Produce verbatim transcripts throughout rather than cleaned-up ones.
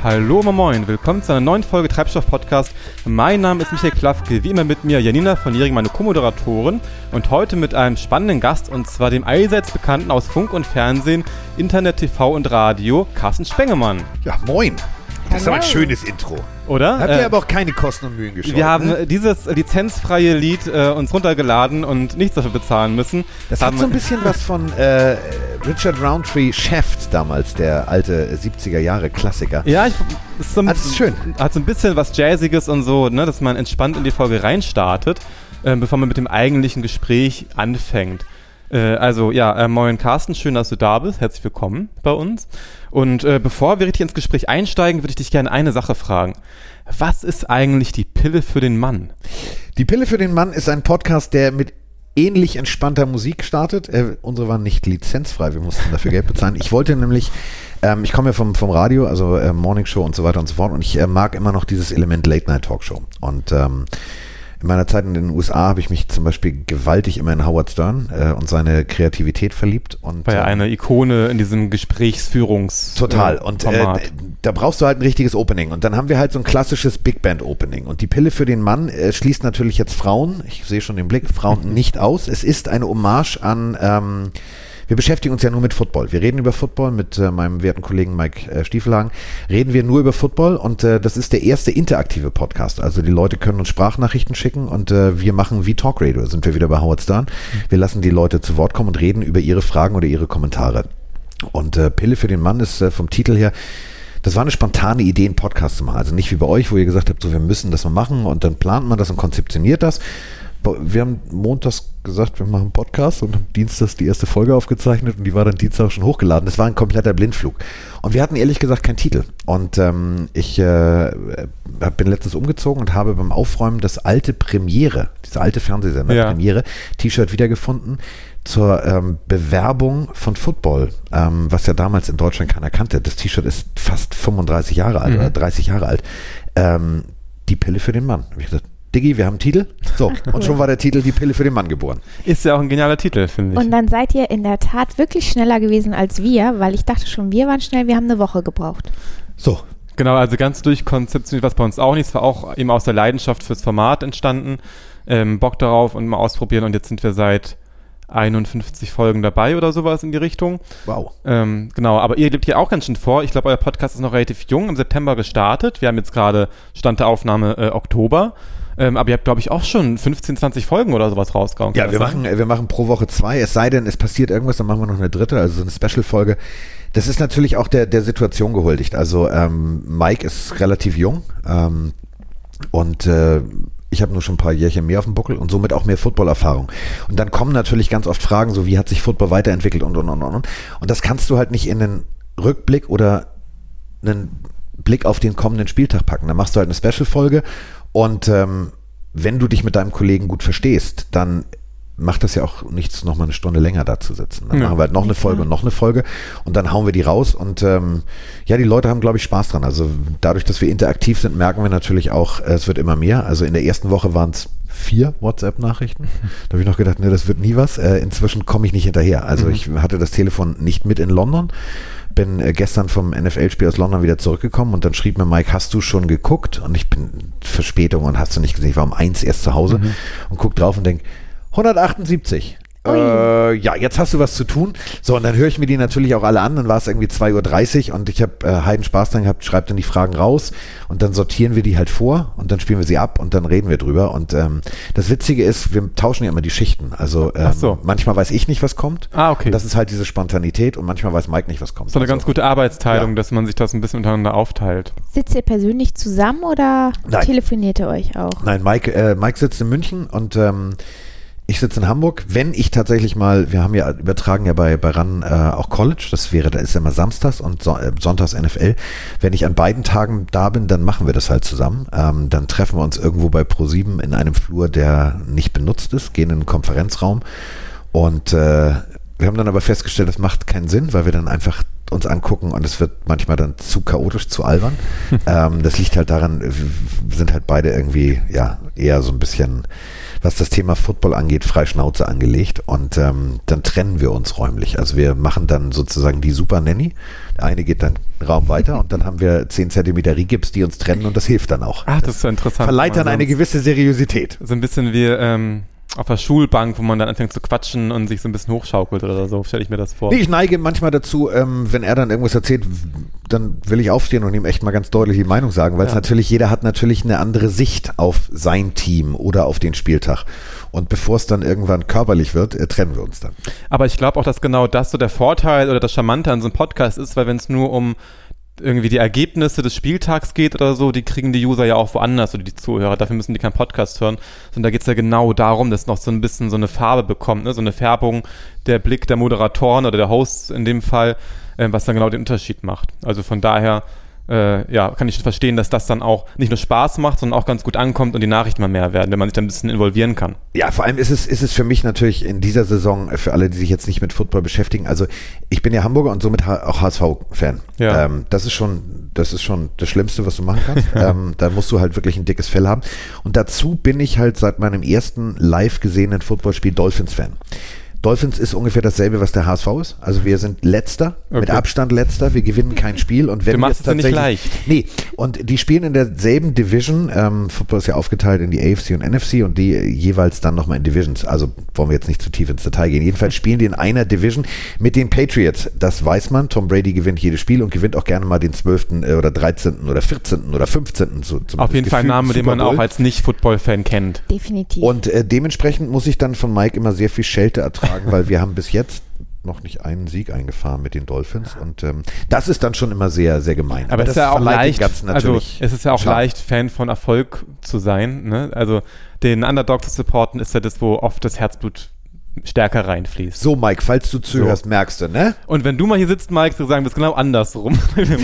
Hallo, moin, willkommen zu einer neuen Folge Treibstoff-Podcast. Mein Name ist Michael Klafke, wie immer mit mir Janina von Jähring, meine Co-Moderatorin, und heute mit einem spannenden Gast, und zwar dem allseits Bekannten aus Funk und Fernsehen, Internet, T V und Radio, Carsten Spengemann. Ja, moin. Das ist aber ein schönes Intro. Oder? Habt ihr äh, aber auch keine Kosten und Mühen gescheut. Wir haben ne? dieses lizenzfreie Lied äh, uns runtergeladen und nichts dafür bezahlen müssen. Das haben hat so ein bisschen was von äh, Richard Roundtree Shaft damals, der alte siebziger Jahre Klassiker. Ja, ich, ist so ein, also ist schön. Hat so ein bisschen was Jazziges und so, ne, dass man entspannt in die Folge reinstartet, äh, bevor man mit dem eigentlichen Gespräch anfängt. Äh, also ja, äh, moin Carsten, schön, dass du da bist. Herzlich willkommen bei uns. Und äh, bevor wir richtig ins Gespräch einsteigen, würde ich dich gerne eine Sache fragen. Was ist eigentlich die Pille für den Mann? Die Pille für den Mann ist ein Podcast, der mit ähnlich entspannter Musik startet. Äh, unsere waren nicht lizenzfrei, wir mussten dafür Geld bezahlen. Ich wollte nämlich, ähm, ich komme ja vom, vom Radio, also äh, Morning Show und so weiter und so fort, und ich äh, mag immer noch dieses Element Late Night Talkshow. Und ähm, in meiner Zeit in den U S A habe ich mich zum Beispiel gewaltig immer in Howard Stern äh, und seine Kreativität verliebt. Und, War ja ähm, eine Ikone in diesem Gesprächsführungs- Total. Äh, und Format. äh, da brauchst du halt ein richtiges Opening. Und dann haben wir halt so ein klassisches Big Band Opening. Und die Pille für den Mann äh, schließt natürlich jetzt Frauen, ich sehe schon den Blick, Frauen nicht aus. Es ist eine Hommage an... Ähm, Wir beschäftigen uns ja nur mit Football. Wir reden über Football mit äh, meinem werten Kollegen Mike äh, Stiefelhagen. Reden wir nur über Football, und äh, das ist der erste interaktive Podcast. Also die Leute können uns Sprachnachrichten schicken, und äh, wir machen wie Talk Radio. Sind wir wieder bei Howard Stern. Wir lassen die Leute zu Wort kommen und reden über ihre Fragen oder ihre Kommentare. Und äh, Pille für den Mann ist äh, vom Titel her, das war eine spontane Idee, einen Podcast zu machen. Also nicht wie bei euch, wo ihr gesagt habt, so wir müssen das mal machen, und dann plant man das und konzeptioniert das. Wir haben montags gesagt, wir machen einen Podcast, und haben dienstags die erste Folge aufgezeichnet, und die war dann Dienstag schon hochgeladen. Das war ein kompletter Blindflug. Und wir hatten ehrlich gesagt keinen Titel. Und ähm, ich äh, bin letztens umgezogen und habe beim Aufräumen das alte Premiere, diese alte Fernsehsender ja. Premiere, T-Shirt wiedergefunden zur ähm, Bewerbung von Football, ähm, was ja damals in Deutschland keiner kannte. Das T-Shirt ist fast fünfunddreißig Jahre alt mhm. oder dreißig Jahre alt. Ähm, die Pille für den Mann. Hab ich gesagt, Diggi, wir haben einen Titel. So, Ach, cool. Und schon war der Titel Die Pille für den Mann geboren. Ist ja auch ein genialer Titel, finde ich. Und dann seid ihr in der Tat wirklich schneller gewesen als wir, weil ich dachte schon, wir waren schnell, wir haben eine Woche gebraucht. So. Genau, also ganz durchkonzeptioniert war es bei uns auch nicht. Es war auch eben aus der Leidenschaft fürs Format entstanden. Ähm, Bock darauf und mal ausprobieren, und jetzt sind wir seit einundfünfzig Folgen dabei oder sowas in die Richtung. Wow. Ähm, genau, aber ihr lebt hier auch ganz schön vor. Ich glaube, euer Podcast ist noch relativ jung, im September gestartet. Wir haben jetzt gerade Stand der Aufnahme äh, Oktober. Ähm, aber ihr habt, glaube ich, auch schon fünfzehn, zwanzig Folgen oder sowas rausgehauen. Ja, wir machen, wir machen pro Woche zwei. Es sei denn, es passiert irgendwas, dann machen wir noch eine dritte, also so eine Special-Folge. Das ist natürlich auch der, der Situation gehuldigt. Also ähm, Mike ist relativ jung ähm, und äh, ich habe nur schon ein paar Jährchen mehr auf dem Buckel und somit auch mehr Football-Erfahrung. Und dann kommen natürlich ganz oft Fragen, so wie hat sich Football weiterentwickelt und, und, und, und. Und das kannst du halt nicht in einen Rückblick oder einen Blick auf den kommenden Spieltag packen. Dann machst du halt eine Special-Folge, und ähm, wenn du dich mit deinem Kollegen gut verstehst, dann macht das ja auch nichts, noch mal eine Stunde länger da zu sitzen. Dann ja. machen wir halt noch eine Folge und noch eine Folge, und dann hauen wir die raus, und ähm, ja, die Leute haben, glaube ich, Spaß dran. Also dadurch, dass wir interaktiv sind, merken wir natürlich auch, es wird immer mehr. Also in der ersten Woche waren es vier WhatsApp-Nachrichten. Da habe ich noch gedacht, ne, das wird nie was. Äh, inzwischen komme ich nicht hinterher. Also mhm. ich hatte das Telefon nicht mit in London, bin äh, gestern vom N F L-Spiel aus London wieder zurückgekommen, und dann schrieb mir Mike, hast du schon geguckt? Und ich bin Verspätung und hast du nicht gesehen. Ich war um eins erst zu Hause mhm. und guck drauf und denk, hundertachtundsiebzig. Äh, ja, jetzt hast du was zu tun. So, und dann höre ich mir die natürlich auch alle an. Dann war es irgendwie zwei Uhr dreißig, und ich habe äh, heiden Spaß dran gehabt, schreibe dann die Fragen raus, und dann sortieren wir die halt vor, und dann spielen wir sie ab, und dann reden wir drüber. Und ähm, das Witzige ist, wir tauschen ja immer die Schichten. Also ähm, so. manchmal weiß ich nicht, was kommt. Ah, okay. Das ist halt diese Spontanität, und manchmal weiß Mike nicht, was kommt. So eine also, ganz gute Arbeitsteilung, ja. dass man sich das ein bisschen untereinander aufteilt. Sitzt ihr persönlich zusammen oder Nein. telefoniert ihr euch auch? Nein, Mike, äh, Mike sitzt in München, und ähm, ich sitze in Hamburg. Wenn ich tatsächlich mal, wir haben ja übertragen ja bei, bei RAN äh, auch College, das wäre, da ist ja immer samstags und so, äh, sonntags N F L. Wenn ich an beiden Tagen da bin, dann machen wir das halt zusammen. Ähm, dann treffen wir uns irgendwo bei ProSieben in einem Flur, der nicht benutzt ist, gehen in einen Konferenzraum, und äh, wir haben dann aber festgestellt, das macht keinen Sinn, weil wir dann einfach uns angucken, und es wird manchmal dann zu chaotisch, zu albern. ähm, das liegt halt daran, wir sind halt beide irgendwie ja eher so ein bisschen was das Thema Football angeht, frei Schnauze angelegt und ähm, dann trennen wir uns räumlich. Also wir machen dann sozusagen die Super Nanny. Der eine geht dann einen Raum weiter und dann haben wir zehn Zentimeter Rigips, die uns trennen und das hilft dann auch. Ach, das ist so interessant. Verleiht dann eine gewisse Seriosität. So ein bisschen wie ähm, auf der Schulbank, wo man dann anfängt zu quatschen und sich so ein bisschen hochschaukelt oder so, stelle ich mir das vor. Nee, ich neige manchmal dazu, ähm, wenn er dann irgendwas erzählt, dann will ich aufstehen und ihm echt mal ganz deutlich die Meinung sagen, weil es ja. natürlich, jeder hat natürlich eine andere Sicht auf sein Team oder auf den Spieltag. Und bevor es dann irgendwann körperlich wird, äh, trennen wir uns dann. Aber ich glaube auch, dass genau das so der Vorteil oder das Charmante an so einem Podcast ist, weil wenn es nur um irgendwie die Ergebnisse des Spieltags geht oder so, die kriegen die User ja auch woanders oder die Zuhörer, dafür müssen die keinen Podcast hören, sondern da geht es ja genau darum, dass noch so ein bisschen so eine Farbe bekommt, ne? So eine Färbung, der Blick der Moderatoren oder der Hosts in dem Fall, äh, was dann genau den Unterschied macht. Also von daher äh, ja, kann ich verstehen, dass das dann auch nicht nur Spaß macht, sondern auch ganz gut ankommt und die Nachrichten mal mehr werden, wenn man sich da ein bisschen involvieren kann. Ja, vor allem ist es, ist es für mich natürlich in dieser Saison, für alle, die sich jetzt nicht mit Football beschäftigen, also ich bin ja Hamburger und somit auch H S V-Fan. Ja. Ähm, das ist schon, das ist schon das Schlimmste, was du machen kannst. ähm, da musst du halt wirklich ein dickes Fell haben. Und dazu bin ich halt seit meinem ersten live gesehenen Footballspiel Dolphins-Fan. Dolphins ist ungefähr dasselbe, was der H S V ist. Also wir sind Letzter, okay. mit Abstand Letzter. Wir gewinnen kein Spiel. Und wenn du machst es ja nicht leicht. Nee, und die spielen in derselben Division. Ähm, Football ist ja aufgeteilt in die A F C und N F C und die jeweils dann nochmal in Divisions. Also wollen wir jetzt nicht zu tief ins Detail gehen. Jedenfalls spielen die in einer Division mit den Patriots. Das weiß man. Tom Brady gewinnt jedes Spiel und gewinnt auch gerne mal den zwölften oder dreizehnten oder vierzehnten oder fünfzehnten Zu, Auf jeden Fall ein Name, den man auch als Nicht-Football-Fan kennt. Definitiv. Und äh, dementsprechend muss ich dann von Mike immer sehr viel Schelte ertragen, weil wir haben bis jetzt noch nicht einen Sieg eingefahren mit den Dolphins und ähm, das ist dann schon immer sehr, sehr gemein. Aber, Aber es ist ja auch leicht, also es ist ja auch Schade. leicht, Fan von Erfolg zu sein, ne? Also den Underdog zu supporten ist ja das, wo oft das Herzblut stärker reinfließt. So, Mike, falls du zuhörst, so. Merkst du, ne? Und wenn du mal hier sitzt, Mike, sagen wir es genau andersrum.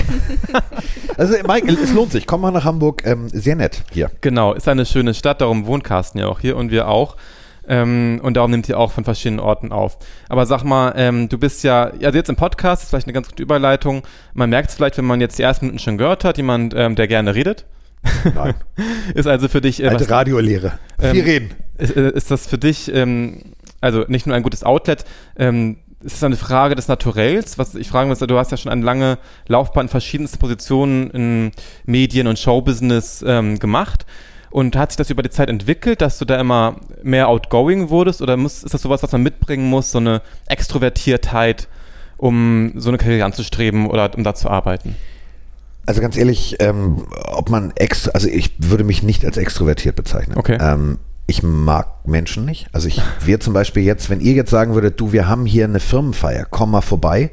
Also, Mike, es lohnt sich. Komm mal nach Hamburg. Ähm, sehr nett hier. Genau, ist eine schöne Stadt, darum wohnt Carsten ja auch hier und wir auch. Ähm, und darum nimmt ihr auch von verschiedenen Orten auf. Aber sag mal, ähm, du bist ja, also jetzt im Podcast, ist vielleicht eine ganz gute Überleitung. Man merkt es vielleicht, wenn man jetzt die ersten Minuten schon gehört hat, jemand, ähm, der gerne redet. Nein. Ist also für dich... Äh, Alte Radiolehre. Ähm, Viel reden. Ist, ist das für dich, ähm, also nicht nur ein gutes Outlet, ähm, ist es eine Frage des Naturells? Was ich frage mich, du hast ja schon eine lange Laufbahn in verschiedensten Positionen in Medien und Showbusiness ähm, gemacht. Und hat sich das über die Zeit entwickelt, dass du da immer mehr outgoing wurdest? Oder muss, ist das sowas, was man mitbringen muss, so eine Extrovertiertheit, um so eine Karriere anzustreben oder um da zu arbeiten? Also ganz ehrlich, ähm, ob man ex, also ich würde mich nicht als extrovertiert bezeichnen. Okay. Ähm, ich mag Menschen nicht. Also ich wäre zum Beispiel jetzt, wenn ihr jetzt sagen würdet, du, wir haben hier eine Firmenfeier, komm mal vorbei.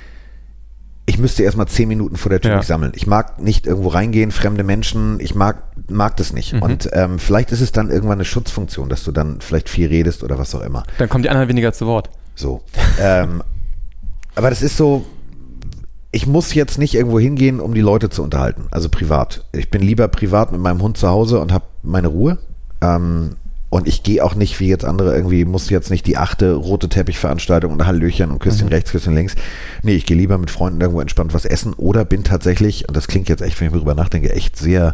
Ich müsste erstmal zehn Minuten vor der Tür ja. mich sammeln. Ich mag nicht irgendwo reingehen, fremde Menschen, ich mag, mag das nicht. Mhm. Und ähm, vielleicht ist es dann irgendwann eine Schutzfunktion, dass du dann vielleicht viel redest oder was auch immer. Dann kommen die anderen weniger zu Wort. So. ähm, aber das ist so, ich muss jetzt nicht irgendwo hingehen, um die Leute zu unterhalten, also privat. Ich bin lieber privat mit meinem Hund zu Hause und habe meine Ruhe. Ähm, Und ich gehe auch nicht, wie jetzt andere irgendwie, muss jetzt nicht die achte rote Teppichveranstaltung und Hallöchen und Küsschen mhm. rechts, Küsschen links. Nee, ich gehe lieber mit Freunden irgendwo entspannt was essen oder bin tatsächlich, und das klingt jetzt echt, wenn ich darüber nachdenke, echt sehr,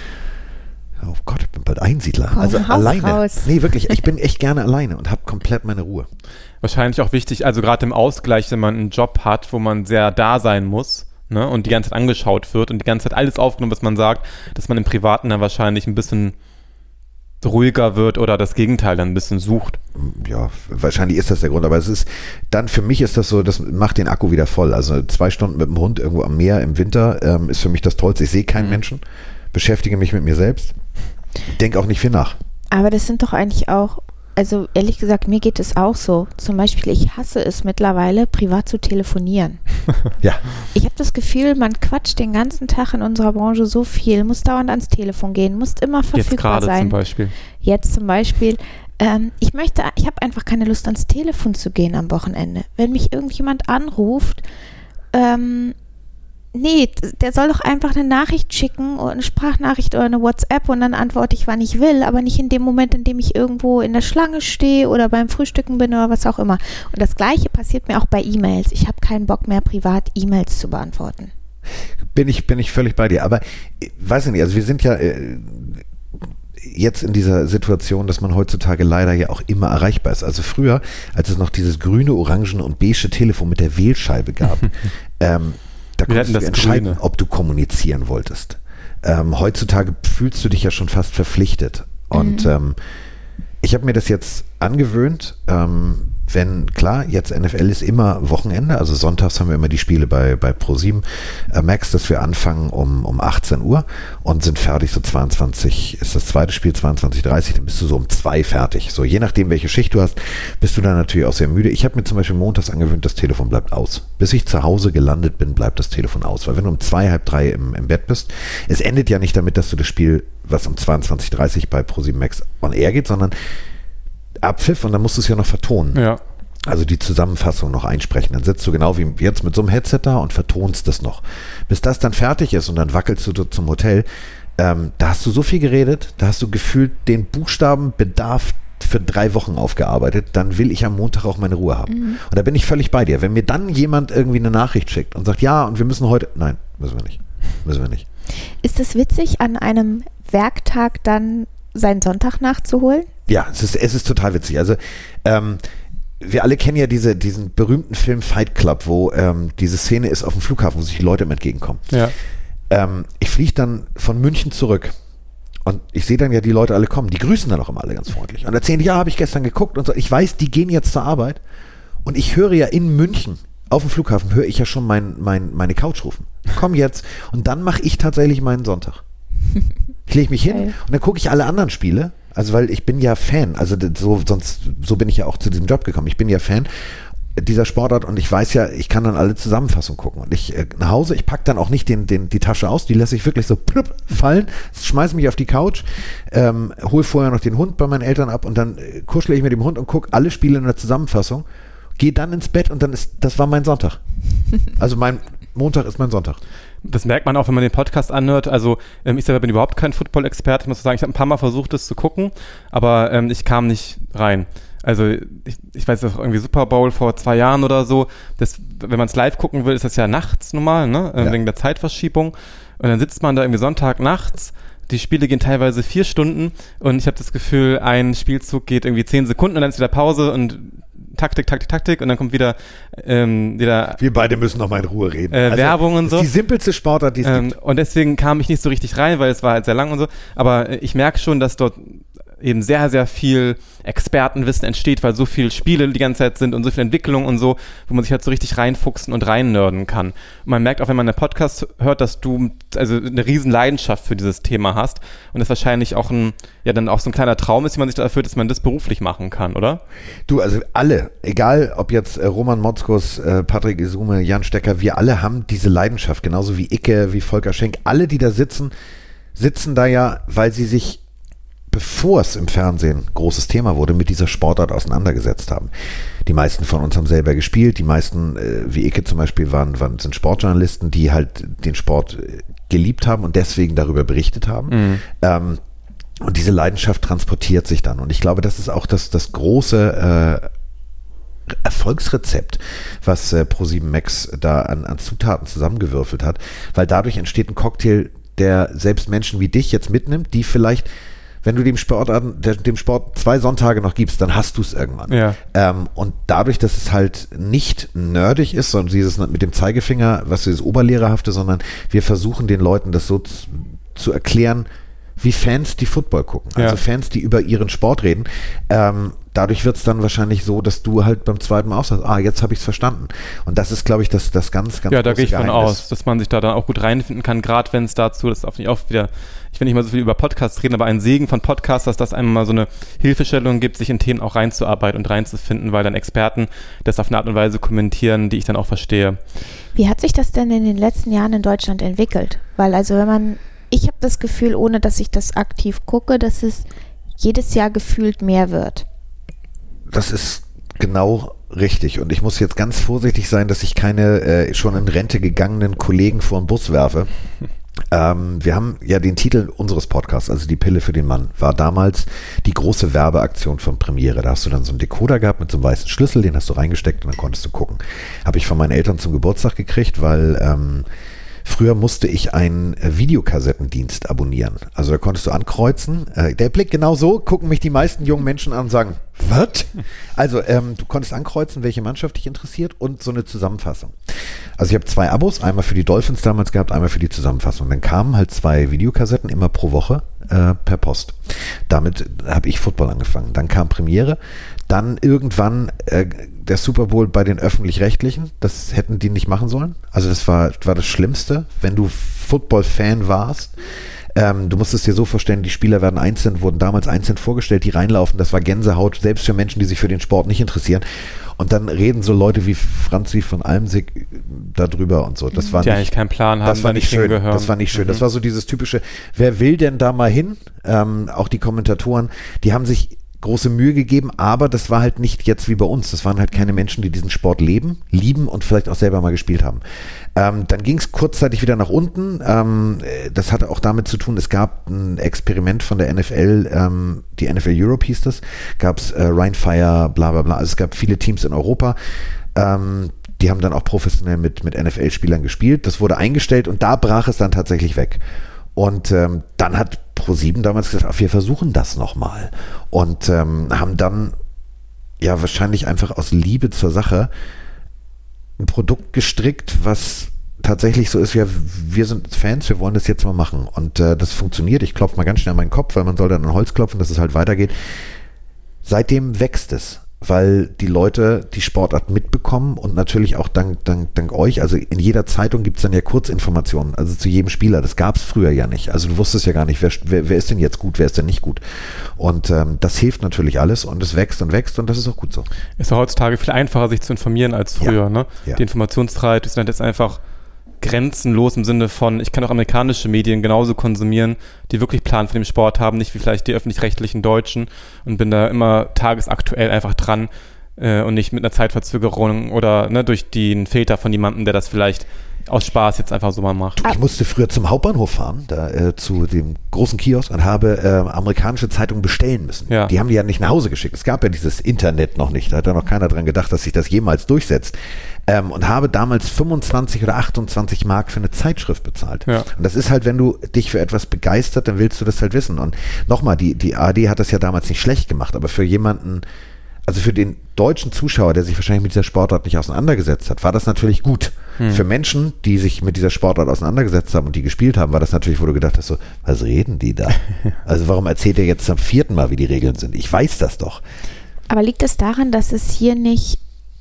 oh Gott, ich bin bald Einsiedler. Komm, also alleine. Raus. Nee, wirklich, ich bin echt gerne alleine und habe komplett meine Ruhe. Wahrscheinlich auch wichtig, also gerade im Ausgleich, wenn man einen Job hat, wo man sehr da sein muss, ne, und die ganze Zeit angeschaut wird und die ganze Zeit alles aufgenommen, was man sagt, dass man im Privaten dann wahrscheinlich ein bisschen ruhiger wird oder das Gegenteil dann ein bisschen sucht. Ja, wahrscheinlich ist das der Grund, aber es ist dann, für mich ist das so, das macht den Akku wieder voll. Also zwei Stunden mit dem Hund irgendwo am Meer im Winter ähm, ist für mich das Tollste. Ich sehe keinen mhm. Menschen, beschäftige mich mit mir selbst, denke auch nicht viel nach. Aber das sind doch eigentlich auch, also ehrlich gesagt, mir geht es auch so. Zum Beispiel, ich hasse es mittlerweile, privat zu telefonieren. Ja. Ich habe das Gefühl, man quatscht den ganzen Tag in unserer Branche so viel, muss dauernd ans Telefon gehen, muss immer verfügbar Jetzt gerade sein. zum Beispiel. Jetzt zum Beispiel. Ähm, ich möchte, ich habe einfach keine Lust, ans Telefon zu gehen am Wochenende. Wenn mich irgendjemand anruft, ähm, nee, der soll doch einfach eine Nachricht schicken, oder eine Sprachnachricht oder eine WhatsApp und dann antworte ich, wann ich will, aber nicht in dem Moment, in dem ich irgendwo in der Schlange stehe oder beim Frühstücken bin oder was auch immer. Und das Gleiche passiert mir auch bei E-Mails. Ich habe keinen Bock mehr, privat E-Mails zu beantworten. Bin ich, bin ich völlig bei dir, aber weiß ich nicht, also wir sind ja, äh, jetzt in dieser Situation, dass man heutzutage leider ja auch immer erreichbar ist. Also früher, als es noch dieses grüne, orange und beige Telefon mit der Wählscheibe gab, ähm, da konntest du entscheiden, Grüne. ob du kommunizieren wolltest. Ähm, heutzutage fühlst du dich ja schon fast verpflichtet. Und mhm. ähm, ich habe mir das jetzt angewöhnt, ähm, wenn, klar, jetzt N F L ist immer Wochenende, also sonntags haben wir immer die Spiele bei, bei ProSieben äh, Max, dass wir anfangen um, um achtzehn Uhr und sind fertig so zweiundzwanzig, ist das zweite Spiel zweiundzwanzig Uhr dreißig, dann bist du so um zwei fertig. So, je nachdem, welche Schicht du hast, bist du dann natürlich auch sehr müde. Ich habe mir zum Beispiel montags angewöhnt, das Telefon bleibt aus. Bis ich zu Hause gelandet bin, bleibt das Telefon aus, weil wenn du um zwei, halb drei im, im Bett bist, es endet ja nicht damit, dass du das Spiel, was um zweiundzwanzig Uhr dreißig bei ProSieben Max on Air geht, sondern Abpfiff und dann musst du es ja noch vertonen. Ja. Also die Zusammenfassung noch einsprechen. Dann sitzt du genau wie jetzt mit so einem Headset da und vertonst das noch. Bis das dann fertig ist und dann wackelst du zum Hotel, ähm, da hast du so viel geredet, da hast du gefühlt den Buchstabenbedarf für drei Wochen aufgearbeitet, dann will ich am Montag auch meine Ruhe haben. Mhm. Und da bin ich völlig bei dir. Wenn mir dann jemand irgendwie eine Nachricht schickt und sagt, ja, und wir müssen heute, nein, müssen wir nicht. Müssen wir nicht. Ist es witzig, an einem Werktag dann seinen Sonntag nachzuholen? Ja, es ist, es ist total witzig. Also, ähm, wir alle kennen ja diese, diesen berühmten Film Fight Club, wo ähm, diese Szene ist auf dem Flughafen, wo sich Leute im entgegenkommen. Ja. Ähm, ich fliege dann von München zurück und ich sehe dann ja die Leute alle kommen. Die grüßen dann auch immer alle ganz freundlich und erzählen, ja, habe ich gestern geguckt und so. Ich weiß, die gehen jetzt zur Arbeit und ich höre ja in München, auf dem Flughafen, höre ich ja schon mein, mein, meine Couch rufen. Komm jetzt. Und dann mache ich tatsächlich meinen Sonntag. Ich lege mich hin okay. und dann gucke ich alle anderen Spiele. Also weil ich bin ja Fan, also so, sonst, so bin ich ja auch zu diesem Job gekommen. Ich bin ja Fan dieser Sportart und ich weiß ja, ich kann dann alle Zusammenfassungen gucken. Und ich äh, nach Hause, ich packe dann auch nicht den, den, die Tasche aus, die lasse ich wirklich so plupp fallen, schmeiße mich auf die Couch, ähm, hole vorher noch den Hund bei meinen Eltern ab und dann äh, kuschle ich mit dem Hund und gucke alle Spiele in der Zusammenfassung, gehe dann ins Bett und dann ist, das war mein Sonntag. Also mein Montag ist mein Sonntag. Das merkt man auch, wenn man den Podcast anhört. Also ähm, ich selber bin überhaupt kein Football-Experte. Ich muss sagen, ich habe ein paar Mal versucht, das zu gucken, aber ähm, ich kam nicht rein. Also ich, ich weiß auch irgendwie Super Bowl vor zwei Jahren oder so. Das, wenn man es live gucken will, ist das ja nachts normal, ne? Ähm, ja. Wegen der Zeitverschiebung. Und dann sitzt man da irgendwie Sonntag nachts. Die Spiele gehen teilweise vier Stunden und ich habe das Gefühl, ein Spielzug geht irgendwie zehn Sekunden und dann ist wieder Pause und Taktik, Taktik, Taktik und dann kommt wieder ähm, wieder wir beide müssen noch mal in Ruhe reden. Äh, also, Werbung und so. Das ist die simpelste Sportart, die es ähm, gibt. Und deswegen kam ich nicht so richtig rein, weil es war halt sehr lang und so. Aber ich merke schon, dass dort eben sehr, sehr viel Expertenwissen entsteht, weil so viele Spiele die ganze Zeit sind und so viel Entwicklung und so, wo man sich halt so richtig reinfuchsen und reinnörden kann. Und man merkt auch, wenn man einen Podcast hört, dass du also eine riesen Leidenschaft für dieses Thema hast und es wahrscheinlich auch ein, ja dann auch so ein kleiner Traum ist, wie man sich da erfüllt, dass man das beruflich machen kann, oder? Du, also alle, egal ob jetzt äh, Roman Motzkus, äh, Patrick Isume, Jan Stecker, wir alle haben diese Leidenschaft, genauso wie Icke, wie Volker Schenk, alle, die da sitzen, sitzen da ja, weil sie sich bevor es im Fernsehen großes Thema wurde, mit dieser Sportart auseinandergesetzt haben. Die meisten von uns haben selber gespielt, die meisten, äh, wie Icke zum Beispiel, waren, waren, sind Sportjournalisten, die halt den Sport äh, geliebt haben und deswegen darüber berichtet haben. Mhm. Ähm, und diese Leidenschaft transportiert sich dann. Und ich glaube, das ist auch das, das große äh, Erfolgsrezept, was äh, ProSieben Max da an, an Zutaten zusammengewürfelt hat, weil dadurch entsteht ein Cocktail, der selbst Menschen wie dich jetzt mitnimmt, die vielleicht, wenn du dem Sport, dem Sport zwei Sonntage noch gibst, dann hast du es irgendwann. Ja. Ähm, und dadurch, dass es halt nicht nerdig ist, sondern dieses mit dem Zeigefinger, was dieses Oberlehrerhafte, sondern wir versuchen den Leuten das so zu, zu erklären, wie Fans, die Football gucken. Also ja. Fans, die über ihren Sport reden. Ähm, dadurch wird es dann wahrscheinlich so, dass du halt beim zweiten Mal auch sagst, ah, jetzt habe ich es verstanden. Und das ist, glaube ich, das, das ganz, ganz Ja, da gehe ich von Geheimnis. aus, dass man sich da dann auch gut reinfinden kann, gerade wenn es dazu, das ist auch nicht oft wieder, ich will nicht mal so viel über Podcasts reden, aber ein Segen von Podcasts, dass das einem mal so eine Hilfestellung gibt, sich in Themen auch reinzuarbeiten und reinzufinden, weil dann Experten das auf eine Art und Weise kommentieren, die ich dann auch verstehe. Wie hat sich das denn in den letzten Jahren in Deutschland entwickelt? Weil also wenn man, ich habe das Gefühl, ohne dass ich das aktiv gucke, dass es jedes Jahr gefühlt mehr wird. Das ist genau richtig. Und ich muss jetzt ganz vorsichtig sein, dass ich keine äh, schon in Rente gegangenen Kollegen vor den Bus werfe. Ähm, wir haben ja den Titel unseres Podcasts, also die Pille für den Mann, war damals die große Werbeaktion von Premiere. Da hast du dann so einen Decoder gehabt mit so einem weißen Schlüssel, den hast du reingesteckt und dann konntest du gucken. Habe ich von meinen Eltern zum Geburtstag gekriegt, weil ähm, Früher musste ich einen äh, Videokassettendienst abonnieren. Also da konntest du ankreuzen. Äh, der Blick genau so, gucken mich die meisten jungen Menschen an und sagen, was? Also ähm, du konntest ankreuzen, welche Mannschaft dich interessiert und so eine Zusammenfassung. Also ich habe zwei Abos, einmal für die Dolphins damals gehabt, einmal für die Zusammenfassung. Dann kamen halt zwei Videokassetten immer pro Woche äh, per Post. Damit habe ich Football angefangen. Dann kam Premiere. Dann irgendwann äh, der Super Bowl bei den Öffentlich-Rechtlichen. Das hätten die nicht machen sollen. Also das war, war das Schlimmste, wenn du Football-Fan warst. Ähm, du musst es dir so vorstellen, die Spieler werden einzeln, wurden damals einzeln vorgestellt, die reinlaufen. Das war Gänsehaut, selbst für Menschen, die sich für den Sport nicht interessieren. Und dann reden so Leute wie Franzi von Almsig darüber und so. Das war die nicht, eigentlich keinen Plan haben, das war nicht schön. hingehören. Das war nicht schön. Mhm. Das war so dieses typische, wer will denn da mal hin? Ähm, auch die Kommentatoren, die haben sich große Mühe gegeben, aber das war halt nicht jetzt wie bei uns. Das waren halt keine Menschen, die diesen Sport leben, lieben und vielleicht auch selber mal gespielt haben. Ähm, dann ging es kurzzeitig wieder nach unten. Ähm, das hatte auch damit zu tun, es gab ein Experiment von der N F L, ähm, die N F L Europe hieß das, gab es äh, Rheinfire, bla bla bla. Also es gab viele Teams in Europa, ähm, die haben dann auch professionell mit, mit N F L-Spielern gespielt. Das wurde eingestellt und da brach es dann tatsächlich weg. Und ähm, dann hat ProSieben damals gesagt, ach, wir versuchen das nochmal. Und ähm, haben dann ja wahrscheinlich einfach aus Liebe zur Sache ein Produkt gestrickt, was tatsächlich so ist, ja, wir sind Fans, wir wollen das jetzt mal machen. Und äh, das funktioniert. Ich klopfe mal ganz schnell an meinen Kopf, weil man soll dann an Holz klopfen, dass es halt weitergeht. Seitdem wächst es, weil die Leute die Sportart mitbekommen und natürlich auch dank, dank, dank euch, also in jeder Zeitung gibt es dann ja Kurzinformationen, also zu jedem Spieler, das gab es früher ja nicht, also du wusstest ja gar nicht, wer, wer, wer ist denn jetzt gut, wer ist denn nicht gut und ähm, das hilft natürlich alles und es wächst und wächst und das ist auch gut so. Ist ja heutzutage viel einfacher, sich zu informieren als früher, ja, ne? Ja. Die Informationsfreiheit ist dann jetzt einfach grenzenlos im Sinne von, ich kann auch amerikanische Medien genauso konsumieren, die wirklich Plan von dem Sport haben, nicht wie vielleicht die öffentlich-rechtlichen Deutschen und bin da immer tagesaktuell einfach dran äh, und nicht mit einer Zeitverzögerung oder ne, durch den Filter von jemandem, der das vielleicht aus Spaß jetzt einfach so mal macht. Ich musste früher zum Hauptbahnhof fahren, da äh, zu dem großen Kiosk und habe äh, amerikanische Zeitungen bestellen müssen. Ja. Die haben die ja nicht nach Hause geschickt. Es gab ja dieses Internet noch nicht. Da hat ja noch keiner dran gedacht, dass sich das jemals durchsetzt. Ähm, und habe damals fünfundzwanzig oder achtundzwanzig Mark für eine Zeitschrift bezahlt. Ja. Und das ist halt, wenn du dich für etwas begeistert, dann willst du das halt wissen. Und nochmal, die, die A R D hat das ja damals nicht schlecht gemacht, aber für jemanden, also für den deutschen Zuschauer, der sich wahrscheinlich mit dieser Sportart nicht auseinandergesetzt hat, war das natürlich gut. Hm. Für Menschen, die sich mit dieser Sportart auseinandergesetzt haben und die gespielt haben, war das natürlich, wo du gedacht hast, so, was reden die da? Also warum erzählt ihr jetzt zum vierten Mal, wie die Regeln sind? Ich weiß das doch. Aber liegt es daran, dass es hier nicht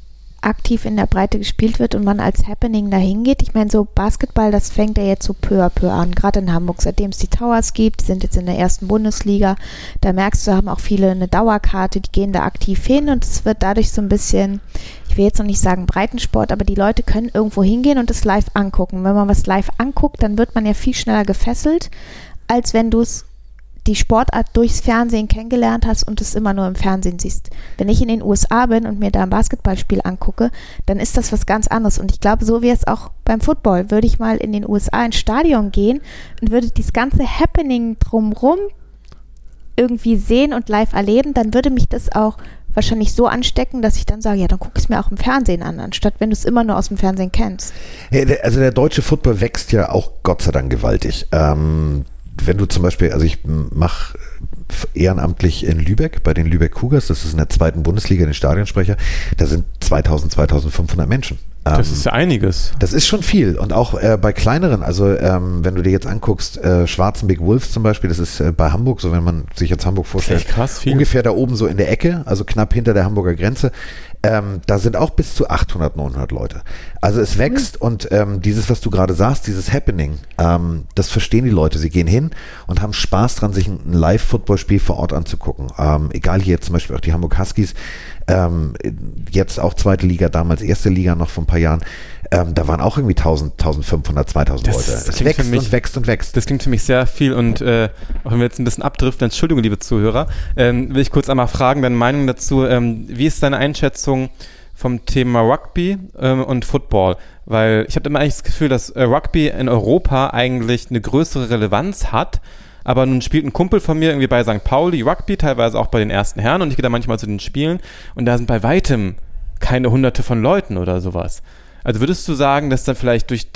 aktiv in der Breite gespielt wird und man als Happening dahin geht? Ich meine, so Basketball, das fängt ja jetzt so peu à peu an, gerade in Hamburg, seitdem es die Towers gibt, die sind jetzt in der ersten Bundesliga, da merkst du, haben auch viele eine Dauerkarte, die gehen da aktiv hin und es wird dadurch so ein bisschen, ich will jetzt noch nicht sagen Breitensport, aber die Leute können irgendwo hingehen und es live angucken. Wenn man was live anguckt, dann wird man ja viel schneller gefesselt, als wenn du es die Sportart durchs Fernsehen kennengelernt hast und es immer nur im Fernsehen siehst. Wenn ich in den U S A bin und mir da ein Basketballspiel angucke, dann ist das was ganz anderes. Und ich glaube, so wie es auch beim Football, würde ich mal in den U S A ins Stadion gehen und würde dieses ganze Happening drumrum irgendwie sehen und live erleben, dann würde mich das auch wahrscheinlich so anstecken, dass ich dann sage, ja, dann gucke ich es mir auch im Fernsehen an, anstatt wenn du es immer nur aus dem Fernsehen kennst. Ja, der, also der deutsche Football wächst ja auch Gott sei Dank gewaltig. Ähm, wenn du zum Beispiel, also ich mache ehrenamtlich in Lübeck, bei den Lübeck Cougars, das ist in der zweiten Bundesliga, den Stadionsprecher, da sind zweitausend, zweitausendfünfhundert Menschen. Das ähm, ist ja einiges. Das ist schon viel und auch äh, bei kleineren, also ähm, wenn du dir jetzt anguckst, äh, Schwarzenbeck Wolves zum Beispiel, das ist äh, bei Hamburg, so wenn man sich jetzt Hamburg vorstellt, echt krass viel. Ungefähr da oben so in der Ecke, also knapp hinter der Hamburger Grenze, ähm, da sind auch bis zu achthundert, neunhundert Leute. Also es wächst mhm. und ähm, dieses, was du gerade sagst, dieses Happening, ähm, das verstehen die Leute. Sie gehen hin und haben Spaß dran, sich ein, ein Live-Footballspiel vor Ort anzugucken. Ähm, egal hier zum Beispiel auch die Hamburg Huskies, ähm, jetzt auch zweite Liga, damals erste Liga noch vor ein paar Jahren, ähm, da waren auch irgendwie tausend, tausendfünfhundert, zweitausend das, Leute. Das es wächst mich, und wächst und wächst. Das klingt für mich sehr viel und äh, auch wenn wir jetzt ein bisschen abdriften, Entschuldigung, liebe Zuhörer, ähm, will ich kurz einmal fragen, deine Meinung dazu, ähm, wie ist deine Einschätzung vom Thema Rugby ähm, und Football? Weil ich habe immer eigentlich das Gefühl, dass äh, Rugby in Europa eigentlich eine größere Relevanz hat, aber nun spielt ein Kumpel von mir irgendwie bei Sankt Pauli Rugby, teilweise auch bei den ersten Herren und ich gehe da manchmal zu den Spielen und da sind bei weitem keine hunderte von Leuten oder sowas. Also würdest du sagen, dass dann vielleicht durch den,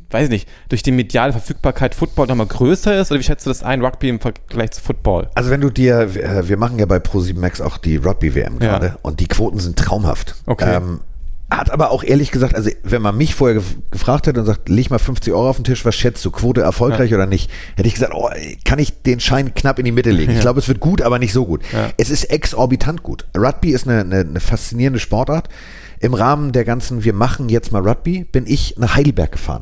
weiß ich nicht, durch die mediale Verfügbarkeit Football nochmal größer ist? Oder wie schätzt du das ein, Rugby im Vergleich zu Football? Also wenn du dir, wir machen ja bei ProSieben Max auch die Rugby-W M gerade Ja. und die Quoten sind traumhaft. Okay. Ähm, hat aber auch ehrlich gesagt, also wenn man mich vorher gef- gefragt hätte und sagt, leg mal fünfzig Euro auf den Tisch, was schätzt du, Quote erfolgreich Ja. oder nicht, hätte ich gesagt, oh, kann ich den Schein knapp in die Mitte legen. Ich Ja. glaube, es wird gut, aber nicht so gut. Ja. Es ist exorbitant gut. Rugby ist eine, eine, eine faszinierende Sportart. Im Rahmen der ganzen, wir machen jetzt mal Rugby, bin ich nach Heidelberg gefahren,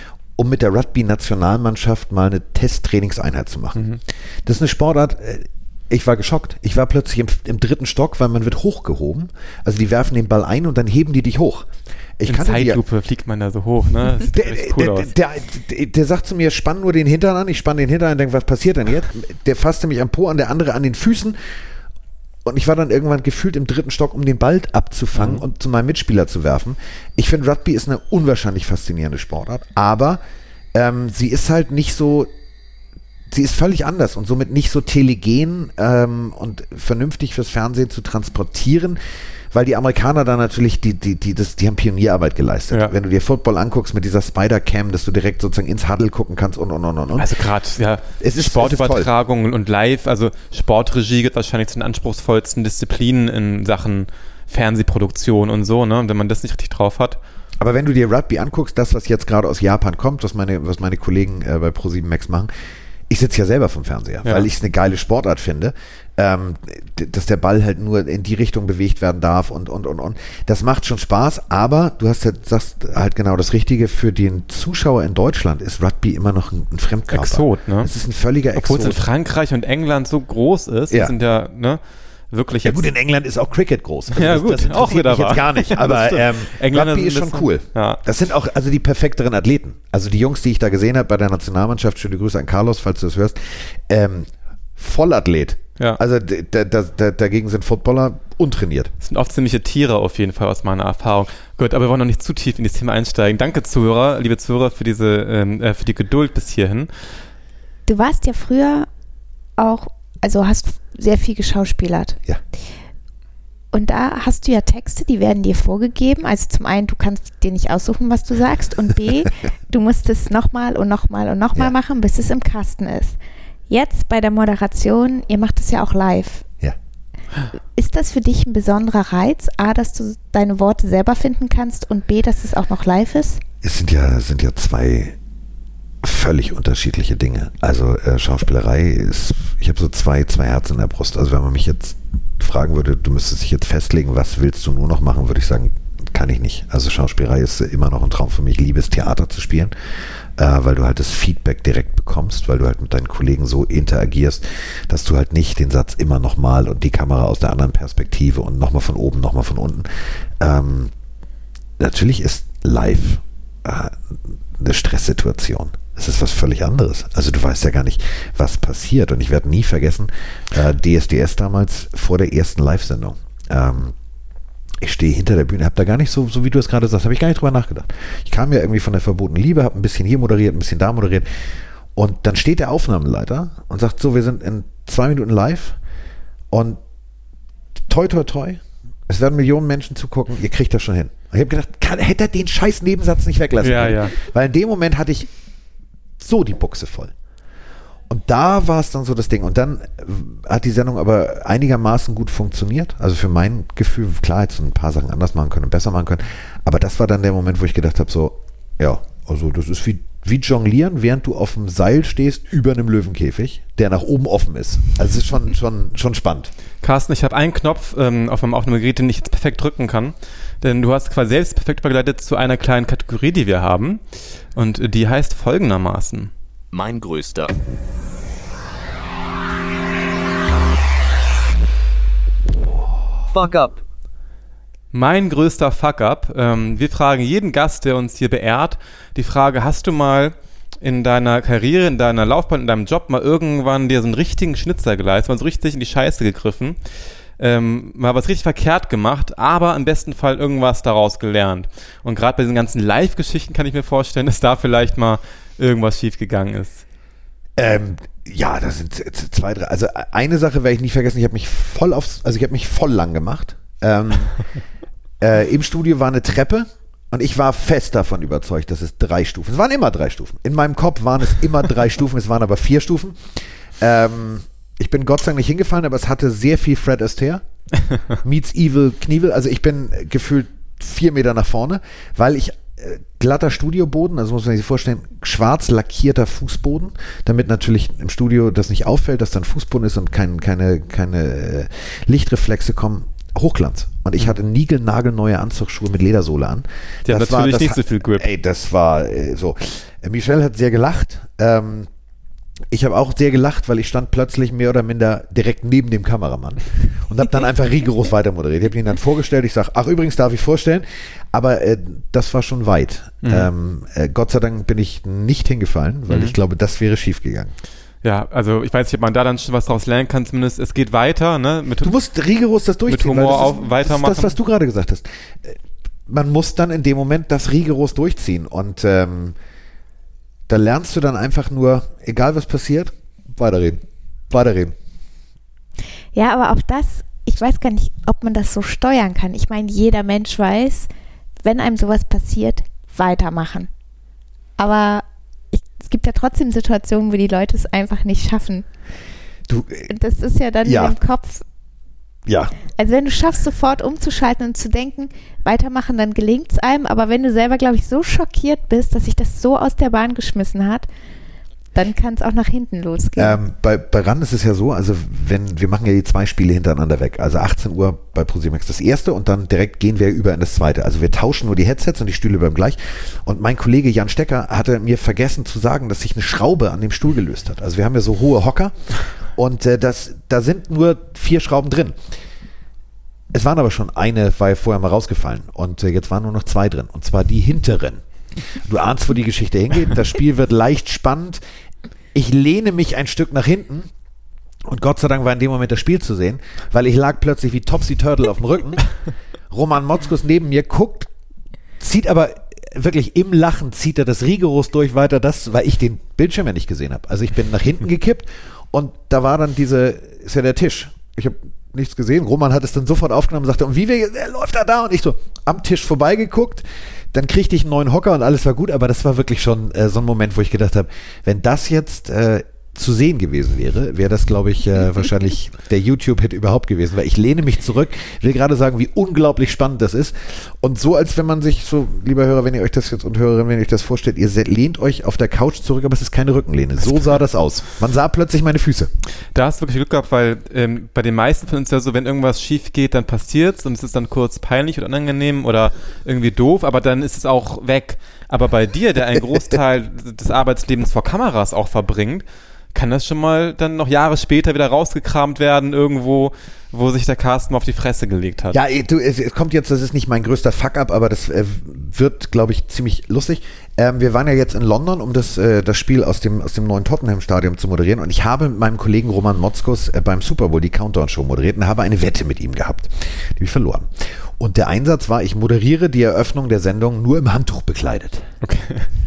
um mit der Rugby-Nationalmannschaft mal eine Testtrainingseinheit zu machen. Mhm. Das ist eine Sportart, äh, ich war geschockt. Ich war plötzlich im, im dritten Stock, weil man wird hochgehoben. Also die werfen den Ball ein und dann heben die dich hoch. Ich In kannte die ja- Zeitlupe fliegt man da so hoch, ne? Das sieht der, richtig cool der, aus. der, der, der sagt zu mir, spann nur den Hintern an. Ich spann den Hintern an und denke, was passiert denn jetzt? Der fasste mich am Po an, der andere an den Füßen. Und ich war dann irgendwann gefühlt im dritten Stock, um den Ball abzufangen Mhm. und zu meinem Mitspieler zu werfen. Ich finde, Rugby ist eine unwahrscheinlich faszinierende Sportart, aber ähm, sie ist halt nicht so, sie ist völlig anders und somit nicht so telegen ähm, und vernünftig fürs Fernsehen zu transportieren, weil die Amerikaner da natürlich, die, die, die, das, die haben Pionierarbeit geleistet. Ja. Wenn du dir Football anguckst mit dieser Spider-Cam, dass du direkt sozusagen ins Huddle gucken kannst und, und, und, und. und. Also gerade, ja, Es ist- Sportübertragungen und Live, also Sportregie geht wahrscheinlich zu den anspruchsvollsten Disziplinen in Sachen Fernsehproduktion und so, ne? Und wenn man das nicht richtig drauf hat. Aber wenn du dir Rugby anguckst, das, was jetzt gerade aus Japan kommt, was meine, was meine Kollegen äh, bei ProSieben Max machen, ich sitze ja selber vom Fernseher, Ja. weil ich es eine geile Sportart finde, ähm, d- dass der Ball halt nur in die Richtung bewegt werden darf und, und, und, und. Das macht schon Spaß, aber du hast ja, sagst halt genau das Richtige, für den Zuschauer in Deutschland ist Rugby immer noch ein, ein Fremdkörper. Exot, ne? Es ist ein völliger Obwohl es in Exot. Frankreich und England so groß ist, Ja. das sind ja, ne, wirklich Ja jetzt. gut, in England ist auch Cricket groß. Also Ja, das, gut, das interessiert auch wieder mich jetzt wahr. gar nicht. Das Aber stimmt. ähm, Engländer Rugby sind ist ein schon bisschen- cool. ja. Das sind auch also die perfekteren Athleten. Also die Jungs, die ich da gesehen habe bei der Nationalmannschaft, schöne Grüße an Carlos, falls du das hörst, ähm, Vollathlet. Ja. Also d- d- d- d- dagegen sind Footballer untrainiert. Das sind oft ziemliche Tiere auf jeden Fall aus meiner Erfahrung. Gut, aber wir wollen noch nicht zu tief in dieses Thema einsteigen. Danke Zuhörer, liebe Zuhörer, für diese, ähm, äh, für die Geduld bis hierhin. Du warst ja früher auch, also hast sehr viel geschauspielert. Ja. Und da hast du ja Texte, die werden dir vorgegeben. Also zum einen, du kannst dir nicht aussuchen, was du sagst. Und B, du musst es nochmal und nochmal und nochmal Ja. machen, bis es im Kasten ist. Jetzt bei der Moderation, ihr macht es ja auch live. Ja. Ist das für dich ein besonderer Reiz? A, dass du deine Worte selber finden kannst und B, dass es auch noch live ist? Es sind ja, es sind ja zwei völlig unterschiedliche Dinge. Also äh, Schauspielerei ist, ich habe so zwei, zwei Herzen in der Brust. Also wenn man mich jetzt fragen würde, du müsstest dich jetzt festlegen, was willst du nur noch machen, würde ich sagen, kann ich nicht. Also Schauspielerei ist immer noch ein Traum für mich. Ich liebe es, Theater zu spielen, äh, weil du halt das Feedback direkt bekommst, weil du halt mit deinen Kollegen so interagierst, dass du halt nicht den Satz immer nochmal und die Kamera aus der anderen Perspektive und nochmal von oben, nochmal von unten. Ähm, natürlich ist live äh, eine Stresssituation. Es ist was völlig anderes. Also du weißt ja gar nicht, was passiert. Und ich werde nie vergessen, äh, D S D S damals vor der ersten Live-Sendung. Ähm, ich stehe hinter der Bühne, habe da gar nicht so, so wie du es gerade sagst, habe ich gar nicht drüber nachgedacht. Ich kam ja irgendwie von der verbotenen Liebe, habe ein bisschen hier moderiert, ein bisschen da moderiert. Und dann steht der Aufnahmeleiter und sagt so, wir sind in zwei Minuten live und toi, toi, toi, es werden Millionen Menschen zugucken, ihr kriegt das schon hin. Und ich habe gedacht, kann, hätte er den scheiß Nebensatz nicht weglassen Ja, können. ja. Weil in dem Moment hatte ich so die Buchse voll. Und da war es dann so das Ding. Und dann hat die Sendung aber einigermaßen gut funktioniert. Also für mein Gefühl, klar, hätte es ein paar Sachen anders machen können und besser machen können. Aber das war dann der Moment, wo ich gedacht habe, so, ja, also das ist wie, wie Jonglieren, während du auf dem Seil stehst über einem Löwenkäfig, der nach oben offen ist. Also es ist schon, schon, schon spannend. Carsten, ich habe einen Knopf ähm, auf meinem Aufnahmegerät, den ich jetzt perfekt drücken kann. Denn du hast quasi selbst perfekt übergeleitet zu einer kleinen Kategorie, die wir haben. Und äh, die heißt folgendermaßen. Mein größter. Fuck up. Mein größter Fuck-up. Ähm, wir fragen jeden Gast, der uns hier beehrt, die Frage, hast du mal in deiner Karriere, in deiner Laufbahn, in deinem Job mal irgendwann dir so einen richtigen Schnitzer geleistet, mal so richtig in die Scheiße gegriffen, ähm, mal was richtig verkehrt gemacht, aber im besten Fall irgendwas daraus gelernt. Und gerade bei diesen ganzen Live-Geschichten kann ich mir vorstellen, dass da vielleicht mal irgendwas schiefgegangen ist. Ähm, ja, das sind z- z- zwei, drei. Also eine Sache werde ich nicht vergessen, ich habe mich voll aufs, also ich habe mich voll lang gemacht. Ähm, äh, im Studio war eine Treppe Und ich war fest davon überzeugt, dass es drei Stufen. Es waren immer drei Stufen. In meinem Kopf waren es immer drei Stufen, es waren aber vier Stufen. Ähm, ich bin Gott sei Dank nicht hingefallen, aber es hatte sehr viel Fred Astaire. Meets Evil Knievel. Also ich bin gefühlt vier Meter nach vorne, weil ich äh, glatter Studioboden, also muss man sich vorstellen, schwarz lackierter Fußboden, damit natürlich im Studio das nicht auffällt, dass dann Fußboden ist und kein, keine, keine äh, Lichtreflexe kommen. Hochglanz. Und ich hatte niegelnagelneue Anzugsschuhe mit Ledersohle an. Die haben das natürlich war, das nicht so viel Grip. Ey, das war äh, so. Äh, Michelle hat sehr gelacht. Ähm, ich habe auch sehr gelacht, weil ich stand plötzlich mehr oder minder direkt neben dem Kameramann und habe dann einfach rigoros weiter moderiert. Ich habe ihn dann vorgestellt. Ich sage, ach übrigens darf ich vorstellen. Aber äh, das war schon weit. Mhm. Ähm, äh, Gott sei Dank bin ich nicht hingefallen, weil mhm. ich glaube, das wäre schief gegangen. Ja, also ich weiß nicht, ob man da dann schon was draus lernen kann, zumindest es geht weiter, ne? Mit, du musst rigoros das durchziehen. Mit Humor das ist, auch weitermachen. Das ist das, was du gerade gesagt hast. Man muss dann in dem Moment das rigoros durchziehen und ähm, da lernst du dann einfach nur, egal was passiert, weiterreden, weiterreden. Ja, aber auch das, ich weiß gar nicht, ob man das so steuern kann. Ich meine, jeder Mensch weiß, wenn einem sowas passiert, weitermachen. Aber es gibt ja trotzdem Situationen, wo die Leute es einfach nicht schaffen. Du, das ist ja dann ja. im Kopf. Ja. Also wenn du schaffst, sofort umzuschalten und zu denken, weitermachen, dann gelingt es einem. Aber wenn du selber, glaube ich, so schockiert bist, dass sich das so aus der Bahn geschmissen hat, dann kann es auch nach hinten losgehen. Ähm, bei, bei R A N ist es ja so, also wenn wir machen ja die zwei Spiele hintereinander weg, also achtzehn Uhr bei ProSieben Max das erste und dann direkt gehen wir über in das zweite. Also wir tauschen nur die Headsets und die Stühle bleiben gleich. Und mein Kollege Jan Stecker hatte mir vergessen zu sagen, dass sich eine Schraube an dem Stuhl gelöst hat. Also wir haben ja so hohe Hocker und äh, das, da sind nur vier Schrauben drin. Es waren aber schon eine, war ja vorher mal rausgefallen und äh, jetzt waren nur noch zwei drin und zwar die hinteren. Du ahnst, wo die Geschichte hingeht. Das Spiel wird leicht spannend. Ich lehne mich ein Stück nach hinten und Gott sei Dank war in dem Moment das Spiel zu sehen, weil ich lag plötzlich wie Topsy Turtle auf dem Rücken. Roman Motzkus neben mir guckt, zieht aber wirklich im Lachen, zieht er das rigoros durch weiter, das, weil ich den Bildschirm ja nicht gesehen habe. Also ich bin nach hinten gekippt und da war dann diese, ist ja der Tisch. Ich habe nichts gesehen. Roman hat es dann sofort aufgenommen und sagte, und wie wir, er läuft da da? Und ich so am Tisch vorbeigeguckt. Dann kriegte ich einen neuen Hocker und alles war gut, aber das war wirklich schon äh, so ein Moment, wo ich gedacht habe, wenn das jetzt äh, zu sehen gewesen wäre, wäre das, glaube ich, äh, wahrscheinlich der YouTube-Hit überhaupt gewesen, weil ich lehne mich zurück, will gerade sagen, wie unglaublich spannend das ist und so, als wenn man sich so, lieber Hörer, wenn ihr euch das jetzt und Hörerinnen, wenn ihr euch das vorstellt, ihr lehnt euch auf der Couch zurück, aber es ist keine Rückenlehne. So sah das aus. Man sah plötzlich meine Füße. Da hast du wirklich Glück gehabt, weil ähm, bei den meisten von uns ja so, wenn irgendwas schief geht, dann passiert's und es ist dann kurz peinlich oder unangenehm oder irgendwie doof, aber dann ist es auch weg. Aber bei dir, der einen Großteil des Arbeitslebens vor Kameras auch verbringt, kann das schon mal dann noch Jahre später wieder rausgekramt werden, irgendwo, wo sich der Carsten mal auf die Fresse gelegt hat. Ja, du, es, es kommt jetzt, das ist nicht mein größter Fuck-up, aber das äh, wird, glaube ich, ziemlich lustig. Ähm, wir waren ja jetzt in London, um das, äh, das Spiel aus dem, aus dem neuen Tottenham-Stadion zu moderieren und ich habe mit meinem Kollegen Roman Motzkus äh, beim Super Bowl die Countdown-Show moderiert und habe eine Wette mit ihm gehabt. Die habe ich verloren. Und der Einsatz war, ich moderiere die Eröffnung der Sendung nur im Handtuch bekleidet. Okay.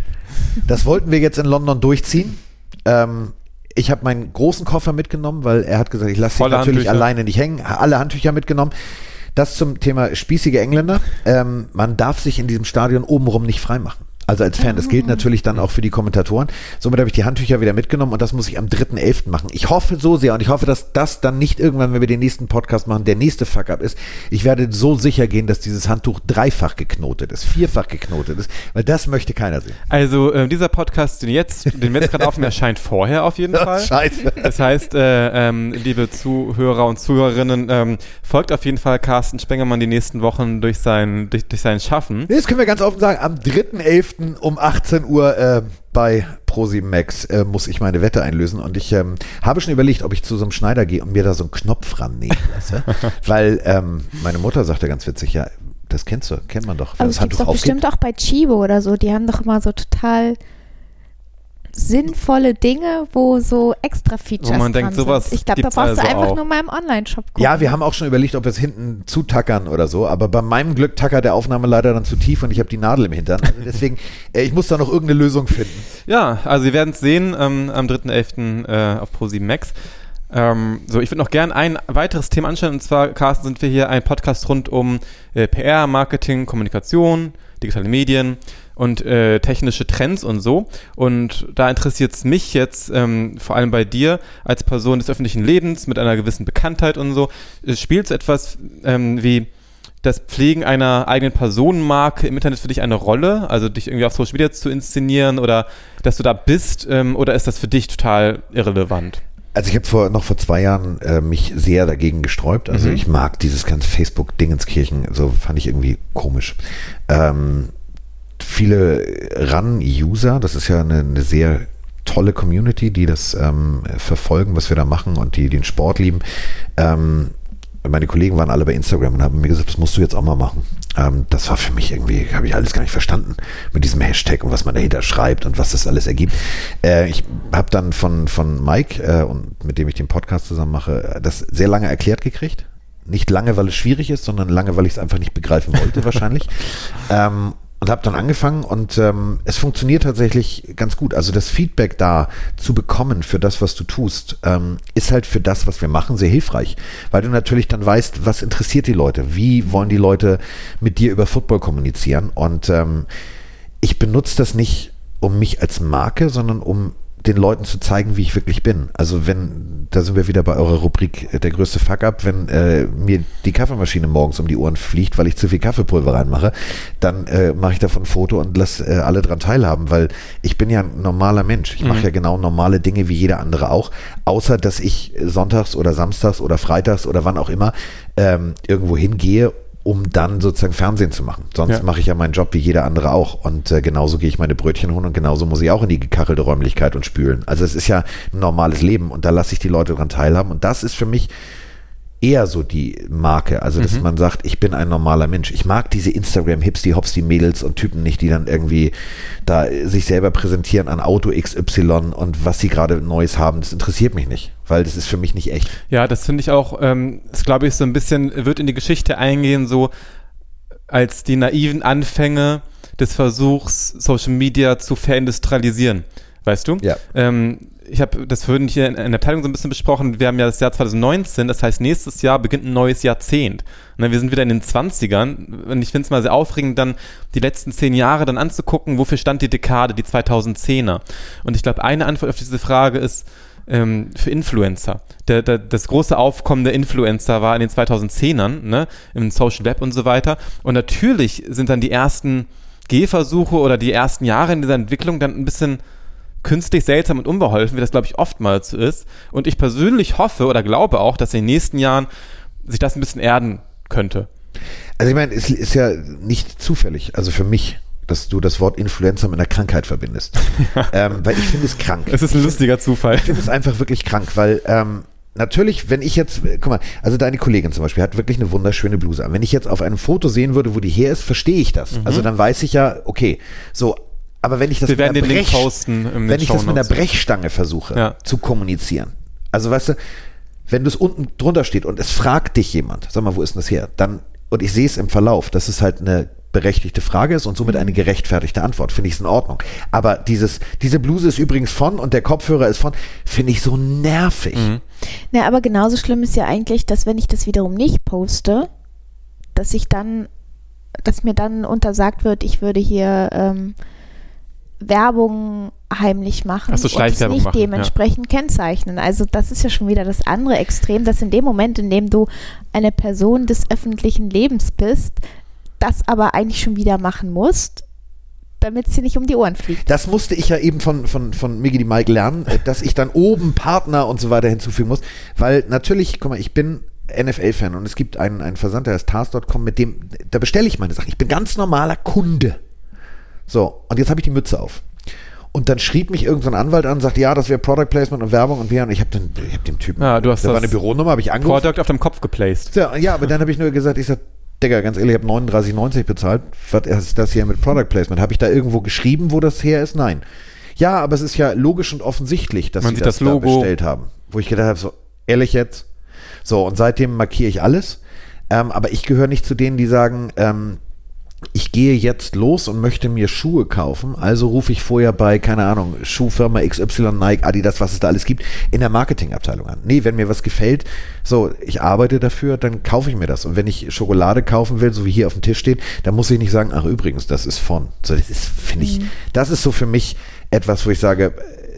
Das wollten wir jetzt in London durchziehen. Ähm, Ich habe meinen großen Koffer mitgenommen, weil er hat gesagt, ich lasse dich natürlich Handtücher. alleine nicht hängen. Alle Handtücher mitgenommen. Das zum Thema spießige Engländer. Ähm, man darf sich in diesem Stadion obenrum nicht freimachen. Also als Fan, das gilt natürlich dann auch für die Kommentatoren. Somit habe ich die Handtücher wieder mitgenommen und das muss ich am dritten elften machen. Ich hoffe so sehr und ich hoffe, dass das dann nicht irgendwann, wenn wir den nächsten Podcast machen, der nächste Fuck-up ist. Ich werde so sicher gehen, dass dieses Handtuch dreifach geknotet ist, vierfach geknotet ist, weil das möchte keiner sehen. Also äh, dieser Podcast, den, jetzt, den wir jetzt gerade aufnehmen, erscheint vorher auf jeden Fall. Scheiße. Das heißt, äh, ähm, liebe Zuhörer und Zuhörerinnen, ähm, folgt auf jeden Fall Carsten Spengemann die nächsten Wochen durch sein, durch, durch sein Schaffen. Das können wir ganz offen sagen, am dritten elften um achtzehn Uhr äh, bei ProSieben Max äh, muss ich meine Wette einlösen und ich ähm, habe schon überlegt, ob ich zu so einem Schneider gehe und mir da so einen Knopf rannehmen lasse, weil ähm, meine Mutter sagte ganz witzig, ja, das kennst du, kennt man doch. Aber das gibt es doch bestimmt auch bei Chibo oder so, die haben doch immer so total sinnvolle Dinge, wo so extra Features wo man denkt, dran sowas sind. Ich glaube, da gibt's brauchst also du einfach auch. nur mal im Online-Shop gucken. Ja, wir haben auch schon überlegt, ob wir es hinten zutackern oder so, aber bei meinem Glück tackert der Aufnahmeleiter dann zu tief und ich habe die Nadel im Hintern. Also deswegen, äh, ich muss da noch irgendeine Lösung finden. Ja, also Sie werden es sehen ähm, am dritten elften äh, auf ProSieben Max. Ähm, so, ich würde noch gern ein weiteres Thema anschauen und zwar, Carsten, sind wir hier ein Podcast rund um äh, P R, Marketing, Kommunikation, digitale Medien und äh, technische Trends und so. Und da interessiert es mich jetzt ähm, vor allem bei dir als Person des öffentlichen Lebens mit einer gewissen Bekanntheit und so. Spielt so etwas ähm, wie das Pflegen einer eigenen Personenmarke im Internet für dich eine Rolle? Also dich irgendwie auf Social Media zu inszenieren oder dass du da bist? Ähm, oder ist das für dich total irrelevant? Also ich habe vor, noch vor zwei Jahren äh, mich sehr dagegen gesträubt. Also mhm. ich mag dieses ganze Facebook-Dingenskirchen, so fand ich irgendwie komisch. Ähm, viele Run-User, das ist ja eine, eine sehr tolle Community, die das ähm, verfolgen, was wir da machen und die den Sport lieben. Ähm, meine Kollegen waren alle bei Instagram und haben mir gesagt, das musst du jetzt auch mal machen. Ähm, das war für mich irgendwie, habe ich alles gar nicht verstanden mit diesem Hashtag und was man dahinter schreibt und was das alles ergibt. Äh, ich habe dann von, von Mike, äh, und mit dem ich den Podcast zusammen mache, das sehr lange erklärt gekriegt. Nicht lange, weil es schwierig ist, sondern lange, weil ich es einfach nicht begreifen wollte wahrscheinlich. ähm, Und habe dann angefangen und ähm, es funktioniert tatsächlich ganz gut. Also das Feedback da zu bekommen für das, was du tust, ähm, ist halt für das, was wir machen, sehr hilfreich. Weil du natürlich dann weißt, was interessiert die Leute? Wie wollen die Leute mit dir über Football kommunizieren? Und ähm, ich benutze das nicht, um mich als Marke, sondern um den Leuten zu zeigen, wie ich wirklich bin. Also wenn, da sind wir wieder bei eurer Rubrik der größte Fuck-up, wenn äh, mir die Kaffeemaschine morgens um die Ohren fliegt, weil ich zu viel Kaffeepulver reinmache, dann äh, mache ich davon ein Foto und lasse äh, alle dran teilhaben, weil ich bin ja ein normaler Mensch. Ich mhm. mache ja genau normale Dinge wie jeder andere auch, außer dass ich sonntags oder samstags oder freitags oder wann auch immer ähm, irgendwo hingehe, um dann sozusagen Fernsehen zu machen. Sonst ja. mache ich ja meinen Job wie jeder andere auch. Und äh, genauso gehe ich meine Brötchen holen und genauso muss ich auch in die gekachelte Räumlichkeit und spülen. Also es ist ja ein normales Leben und da lasse ich die Leute dran teilhaben. Und das ist für mich eher so die Marke. Also dass mhm. man sagt, ich bin ein normaler Mensch. Ich mag diese Instagram-Hips, die Hops, die Mädels und Typen nicht, die dann irgendwie da sich selber präsentieren an Auto X Y und was sie gerade Neues haben. Das interessiert mich nicht, weil das ist für mich nicht echt. Ja, das finde ich auch, ähm, das glaube ich so ein bisschen, wird in die Geschichte eingehen, so als die naiven Anfänge des Versuchs, Social Media zu verindustrialisieren. Weißt du? Ja. Ähm, ich habe das vorhin hier in, in der Abteilung so ein bisschen besprochen. Wir haben ja das Jahr zwanzig neunzehn, das heißt, nächstes Jahr beginnt ein neues Jahrzehnt. Und wir sind wieder in den zwanzigern. Und ich finde es mal sehr aufregend, dann die letzten zehn Jahre dann anzugucken, wofür stand die Dekade, die zweitausendzehner. Und ich glaube, eine Antwort auf diese Frage ist ähm, für Influencer. Der, der, das große Aufkommen der Influencer war in den zweitausendzehnern, ne, im Social Web und so weiter. Und natürlich sind dann die ersten Gehversuche oder die ersten Jahre in dieser Entwicklung dann ein bisschen künstlich, seltsam und unbeholfen, wie das, glaube ich, oftmals so ist. Und ich persönlich hoffe oder glaube auch, dass in den nächsten Jahren sich das ein bisschen erden könnte. Also ich meine, es ist ja nicht zufällig, also für mich, dass du das Wort Influencer mit einer Krankheit verbindest. ähm, weil ich finde es krank. Es ist ein lustiger Zufall. Ich finde es einfach wirklich krank, weil ähm, natürlich, wenn ich jetzt, guck mal, also deine Kollegin zum Beispiel hat wirklich eine wunderschöne Bluse an. Wenn ich jetzt auf einem Foto sehen würde, wo die her ist, verstehe ich das. Mhm. Also dann weiß ich ja, okay, so. Aber wenn ich das, Wir mit, werden einer den Brech, Link posten im wenn ich das mit einer Brechstange versuche ja. zu kommunizieren, also weißt du, wenn das unten drunter steht und es fragt dich jemand, sag mal, wo ist denn das her? Dann, und ich sehe es im Verlauf, dass es halt eine berechtigte Frage ist und somit eine gerechtfertigte Antwort, finde ich es in Ordnung. Aber dieses, diese Bluse ist übrigens von und der Kopfhörer ist von, finde ich so nervig. Mhm. Na, aber genauso schlimm ist ja eigentlich, dass wenn ich das wiederum nicht poste, dass ich dann, dass mir dann untersagt wird, ich würde hier ähm, Werbung heimlich machen so, und es nicht machen, dementsprechend ja. kennzeichnen. Also das ist ja schon wieder das andere Extrem, dass in dem Moment, in dem du eine Person des öffentlichen Lebens bist, das aber eigentlich schon wieder machen musst, damit sie nicht um die Ohren fliegt. Das musste ich ja eben von, von, von Miggy die Mike lernen, dass ich dann oben Partner und so weiter hinzufügen muss, weil natürlich, guck mal, ich bin N F L-Fan und es gibt einen, einen Versand, der ist Tars Punkt com, mit dem, da bestelle ich meine Sachen. Ich bin ganz normaler Kunde. So, und jetzt habe ich die Mütze auf. Und dann schrieb mich irgendein Anwalt an und sagte, ja, das wäre Product Placement und Werbung und wir. Und ich habe ich hab dem Typen, ja, du hast da das war eine Büronummer, habe ich angerufen. Product auf dem Kopf geplaced. Ja, ja, aber dann habe ich nur gesagt, ich sag, Digga, ganz ehrlich, ich habe neununddreißig neunzig bezahlt. Was ist das hier mit Product Placement? Habe ich da irgendwo geschrieben, wo das her ist? Nein. Ja, aber es ist ja logisch und offensichtlich, dass Man sie sieht das, das Logo da bestellt haben. Wo ich gedacht habe, so, ehrlich jetzt? So, und seitdem markiere ich alles. Ähm, aber ich gehöre nicht zu denen, die sagen, ähm, ich gehe jetzt los und möchte mir Schuhe kaufen, also rufe ich vorher bei, keine Ahnung, Schuhfirma X Y, Nike, Adidas, was es da alles gibt, in der Marketingabteilung an. Nee, wenn mir was gefällt, so, ich arbeite dafür, dann kaufe ich mir das. Und wenn ich Schokolade kaufen will, so wie hier auf dem Tisch steht, dann muss ich nicht sagen, ach übrigens, das ist von. So, das ist, finde ich, mhm. das ist so für mich etwas, wo ich sage,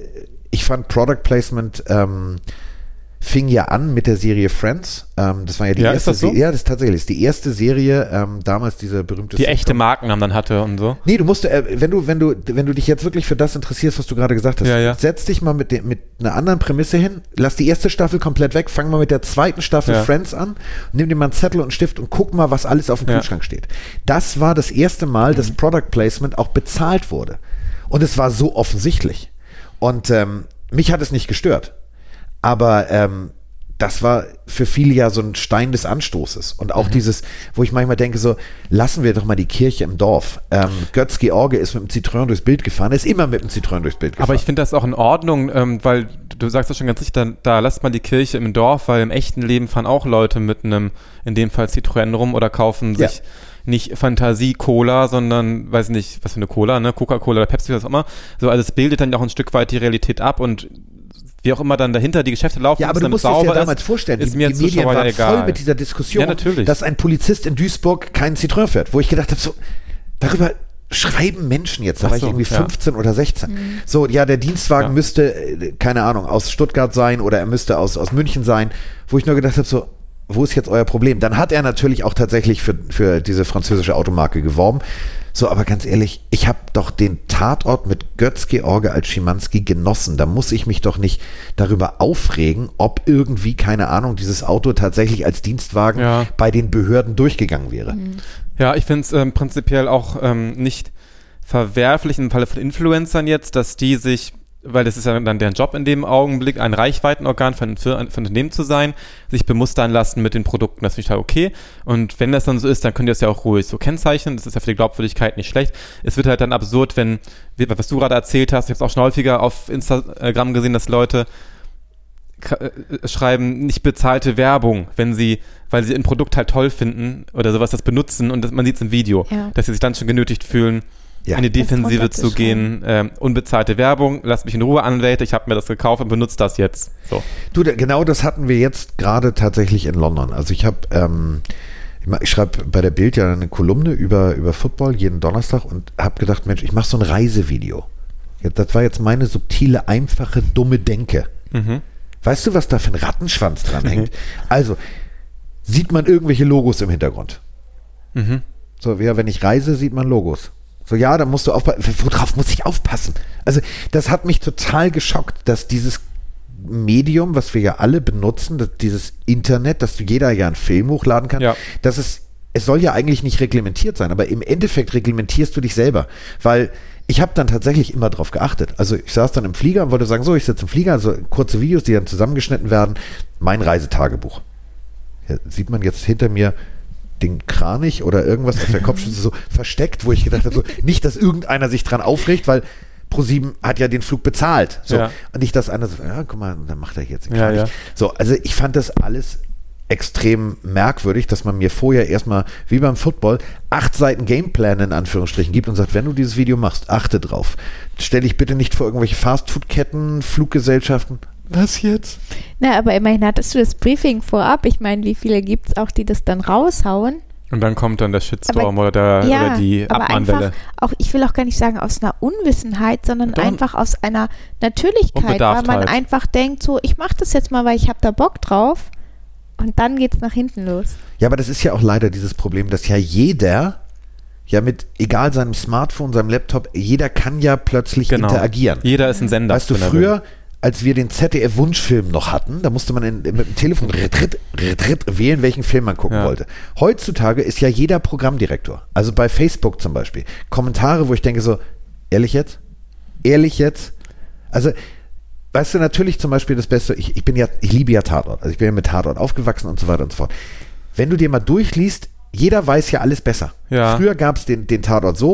ich fand Product Placement ähm, fing ja an mit der Serie Friends. Ähm, das war ja die ja, erste ist das so? Se- Ja, das ist tatsächlich das ist die erste Serie, ähm, damals diese berühmte die echte Markennamen dann hatte und so. Nee, du musst, äh, wenn du, wenn du, wenn du dich jetzt wirklich für das interessierst, was du gerade gesagt hast, ja, ja. setz dich mal mit, de, mit einer anderen Prämisse hin, lass die erste Staffel komplett weg, fang mal mit der zweiten Staffel ja. Friends an, nimm dir mal einen Zettel und einen Stift und guck mal, was alles auf dem ja. Kühlschrank steht. Das war das erste Mal, dass Product Placement auch bezahlt wurde. Und es war so offensichtlich. Und ähm, mich hat es nicht gestört. Aber ähm, das war für viele ja so ein Stein des Anstoßes. Und auch mhm. dieses, wo ich manchmal denke so, lassen wir doch mal die Kirche im Dorf. Ähm, Götz George ist mit dem Citroën durchs Bild gefahren, ist immer mit dem Citroën durchs Bild gefahren. Aber ich finde das auch in Ordnung, ähm, weil du sagst das schon ganz richtig, da, da lasst mal die Kirche im Dorf, weil im echten Leben fahren auch Leute mit einem, in dem Fall Citroën rum oder kaufen sich ja. nicht Fantasie-Cola, sondern, weiß nicht, was für eine Cola, ne, Coca-Cola oder Pepsi, was auch immer. So, also es bildet dann auch ein Stück weit die Realität ab und wie auch immer dann dahinter die Geschäfte laufen. Ja, aber du musst dir ja damals ist, vorstellen, ist die, mir die Medien waren egal. voll mit dieser Diskussion, ja, natürlich. dass ein Polizist in Duisburg keinen Citroën fährt, wo ich gedacht habe, so, darüber schreiben Menschen jetzt, da Ach war so, ich irgendwie ja. fünfzehn oder sechzehn. Mhm. So, ja, der Dienstwagen ja. müsste, keine Ahnung, aus Stuttgart sein oder er müsste aus, aus München sein, wo ich nur gedacht habe, so, wo ist jetzt euer Problem? Dann hat er natürlich auch tatsächlich für, für diese französische Automarke geworben. So, aber ganz ehrlich, ich habe doch den Tatort mit Götz George als Schimanski genossen. Da muss ich mich doch nicht darüber aufregen, ob irgendwie, keine Ahnung, dieses Auto tatsächlich als Dienstwagen ja. bei den Behörden durchgegangen wäre. Ja, ich finde es ähm, prinzipiell auch ähm, nicht verwerflich im Falle von Influencern jetzt, dass die sich, weil das ist ja dann deren Job in dem Augenblick, ein Reichweitenorgan von, für ein Unternehmen zu sein, sich bemustern lassen mit den Produkten. Das finde ich halt okay. Und wenn das dann so ist, dann könnt ihr das ja auch ruhig so kennzeichnen. Das ist ja für die Glaubwürdigkeit nicht schlecht. Es wird halt dann absurd, wenn, was du gerade erzählt hast, ich habe es auch schon häufiger auf Instagram gesehen, dass Leute schreiben, nicht bezahlte Werbung, wenn sie, weil sie ein Produkt halt toll finden oder sowas, das benutzen und das, man sieht es im Video, ja. dass sie sich dann schon genötigt fühlen, ja. in die Defensive zu gehen, ähm, unbezahlte Werbung, lasst mich in Ruhe, Anwälte, ich habe mir das gekauft und benutze das jetzt. So. Du, genau das hatten wir jetzt gerade tatsächlich in London. Also ich habe, ähm, ich schreibe bei der Bild ja eine Kolumne über, über Football jeden Donnerstag und habe gedacht, Mensch, ich mache so ein Reisevideo. Das war jetzt meine subtile, einfache, dumme Denke. Mhm. Weißt du, was da für ein Rattenschwanz dran hängt? Also, sieht man irgendwelche Logos im Hintergrund? Mhm. So, ja, wenn ich reise, sieht man Logos. So, ja, da musst du aufpassen. Worauf muss ich aufpassen? Also, das hat mich total geschockt, dass dieses Medium, was wir ja alle benutzen, dass dieses Internet, dass du jeder ja einen Film hochladen kann, ja. dass es, es soll ja eigentlich nicht reglementiert sein, aber im Endeffekt reglementierst du dich selber, weil ich habe dann tatsächlich immer drauf geachtet. Also ich saß dann im Flieger und wollte sagen, so, ich sitze im Flieger, also kurze Videos, die dann zusammengeschnitten werden, mein Reisetagebuch. Ja, sieht man jetzt hinter mir den Kranich oder irgendwas auf der Kopfstütze so versteckt, wo ich gedacht habe, so, nicht, dass irgendeiner sich dran aufregt, weil ProSieben hat ja den Flug bezahlt. So. Ja. Und nicht, dass einer so, ja, guck mal, dann macht er jetzt den Kranich. Ja, ja. So, also ich fand das alles extrem merkwürdig, dass man mir vorher erstmal, wie beim Football, acht Seiten Gameplan in Anführungsstrichen gibt und sagt, wenn du dieses Video machst, achte drauf. Stell dich bitte nicht vor irgendwelche Fastfood-Ketten, Fluggesellschaften. Was jetzt? Na, aber immerhin hattest du das Briefing vorab. Ich meine, wie viele gibt es auch, die das dann raushauen? Und dann kommt dann der Shitstorm aber, oder, der, ja, oder die aber Abmahnwelle. Einfach auch, ich will auch gar nicht sagen aus einer Unwissenheit, sondern Doch. einfach aus einer Natürlichkeit, weil man einfach denkt, so, ich mache das jetzt mal, weil ich habe da Bock drauf. Und dann geht's nach hinten los. Ja, aber das ist ja auch leider dieses Problem, dass ja jeder, ja mit, egal seinem Smartphone, seinem Laptop, jeder kann ja plötzlich genau. interagieren. Jeder ist ein Sender. Weißt du, früher, als wir den Z D F-Wunschfilm noch hatten, da musste man in, mit dem Telefon ritt, ritt, ritt, ritt, wählen, welchen Film man gucken ja. wollte. Heutzutage ist ja jeder Programmdirektor. Also bei Facebook zum Beispiel. Kommentare, wo ich denke so, ehrlich jetzt? Ehrlich jetzt? Also, weißt du, natürlich zum Beispiel das Beste, ich, ich bin ja, ich liebe ja Tatort, also ich bin ja mit Tatort aufgewachsen und so weiter und so fort. Wenn du dir mal durchliest, jeder weiß ja alles besser. Ja. Früher gab es den, den Tatort so,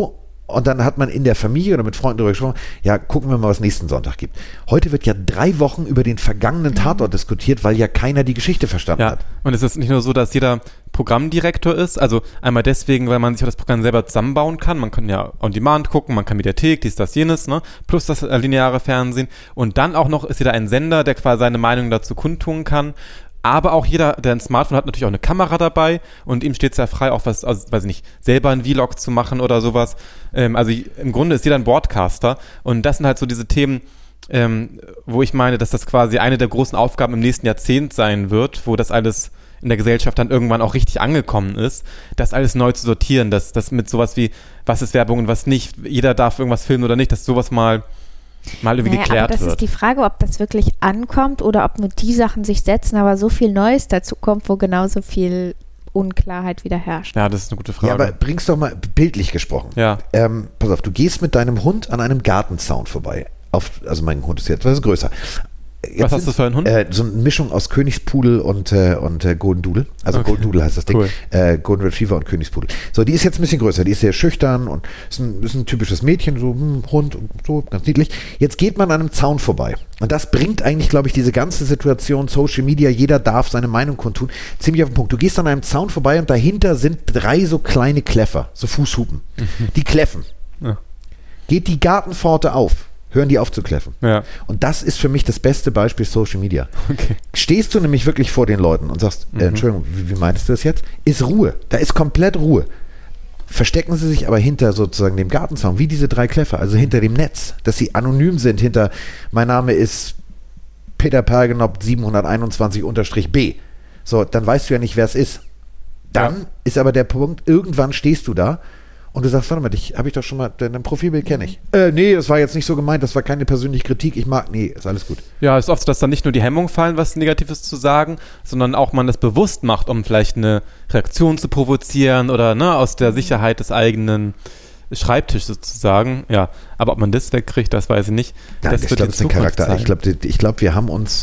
Und dann hat man in der Familie oder mit Freunden darüber gesprochen, ja, gucken wir mal, was nächsten Sonntag gibt. Heute wird ja drei Wochen über den vergangenen Tatort diskutiert, weil ja keiner die Geschichte verstanden ja. hat. Und es ist nicht nur so, dass jeder Programmdirektor ist, also einmal deswegen, weil man sich auch das Programm selber zusammenbauen kann. Man kann ja on demand gucken, man kann Mediathek, dies, das, jenes, ne? Plus das lineare Fernsehen. Und dann auch noch ist jeder ein Sender, der quasi seine Meinung dazu kundtun kann. Aber auch jeder, der ein Smartphone hat, natürlich auch eine Kamera dabei und ihm steht es ja frei, auch was, also, weiß ich nicht, selber einen Vlog zu machen oder sowas. Ähm, also im Grunde ist jeder ein Broadcaster und das sind halt so diese Themen, ähm, wo ich meine, dass das quasi eine der großen Aufgaben im nächsten Jahrzehnt sein wird, wo das alles in der Gesellschaft dann irgendwann auch richtig angekommen ist, das alles neu zu sortieren, dass das mit sowas wie, was ist Werbung und was nicht, jeder darf irgendwas filmen oder nicht, dass sowas mal mal irgendwie naja, geklärt aber das wird. ist die Frage, ob das wirklich ankommt oder ob nur die Sachen sich setzen, aber so viel Neues dazu kommt, wo genauso viel Unklarheit wieder herrscht. Ja, das ist eine gute Frage. Ja, aber bring's doch mal bildlich gesprochen. Ja. Ähm, pass auf, du gehst mit deinem Hund an einem Gartenzaun vorbei. Auf, also mein Hund ist jetzt etwas größer. Jetzt was hast du für einen Hund? Äh, so eine Mischung aus Königspudel und, äh, und äh, Golden Doodle. Also Okay. Golden Doodle heißt das Ding. Cool. Äh, Golden Retriever und Königspudel. So, die ist jetzt ein bisschen größer. Die ist sehr schüchtern und ist ein, ist ein typisches Mädchen, so hm, Hund und so, ganz niedlich. Jetzt geht man an einem Zaun vorbei. Und das bringt eigentlich, glaube ich, diese ganze Situation, Social Media, jeder darf seine Meinung kundtun, ziemlich auf den Punkt. Du gehst an einem Zaun vorbei und dahinter sind drei so kleine Kläffer, so Fußhupen. Die kläffen. Ja. Geht die Gartenpforte auf, hören die auf zu kläffen. Ja. Und das ist für mich das beste Beispiel Social Media. Okay. Stehst du nämlich wirklich vor den Leuten und sagst, Mhm. äh, Entschuldigung, wie, wie meintest du das jetzt? Ist Ruhe. Da ist komplett Ruhe. Verstecken sie sich aber hinter sozusagen dem Gartenzaun, wie diese drei Kläffer, also hinter dem Netz, dass sie anonym sind, hinter, mein Name ist Peter Pergenop siebenhunderteinundzwanzig-B. So, dann weißt du ja nicht, wer es ist. Dann Ja. ist aber der Punkt, irgendwann stehst du da und du sagst, warte mal, dich habe ich doch schon mal, dein Profilbild kenne ich. Äh, nee, das war jetzt nicht so gemeint, das war keine persönliche Kritik, ich mag, nee, ist alles gut. Ja, es ist oft so, dass dann nicht nur die Hemmungen fallen, was Negatives zu sagen, sondern auch man das bewusst macht, um vielleicht eine Reaktion zu provozieren oder ne, aus der Sicherheit des eigenen Schreibtischs sozusagen. Ja, aber ob man das wegkriegt, das weiß ich nicht. Ja, das ich wird glaube, die das ist ein Zukunft Charakter. Ich zeigen. glaube, ich glaub, wir haben uns,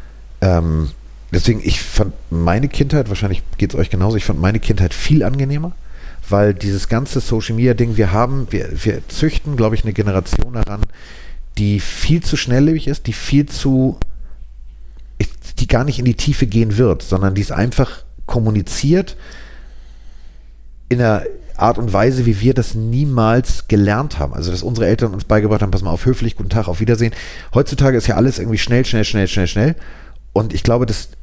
ähm, deswegen, ich fand meine Kindheit, wahrscheinlich geht es euch genauso, ich fand meine Kindheit viel angenehmer, weil dieses ganze Social Media Ding, wir haben, wir, wir züchten, glaube ich, eine Generation heran, die viel zu schnelllebig ist, die viel zu, die gar nicht in die Tiefe gehen wird, sondern die es einfach kommuniziert in einer Art und Weise, wie wir das niemals gelernt haben. Also, dass unsere Eltern uns beigebracht haben, pass mal auf, höflich, guten Tag, auf Wiedersehen. Heutzutage ist ja alles irgendwie schnell, schnell, schnell, schnell, schnell. Und ich glaube, dass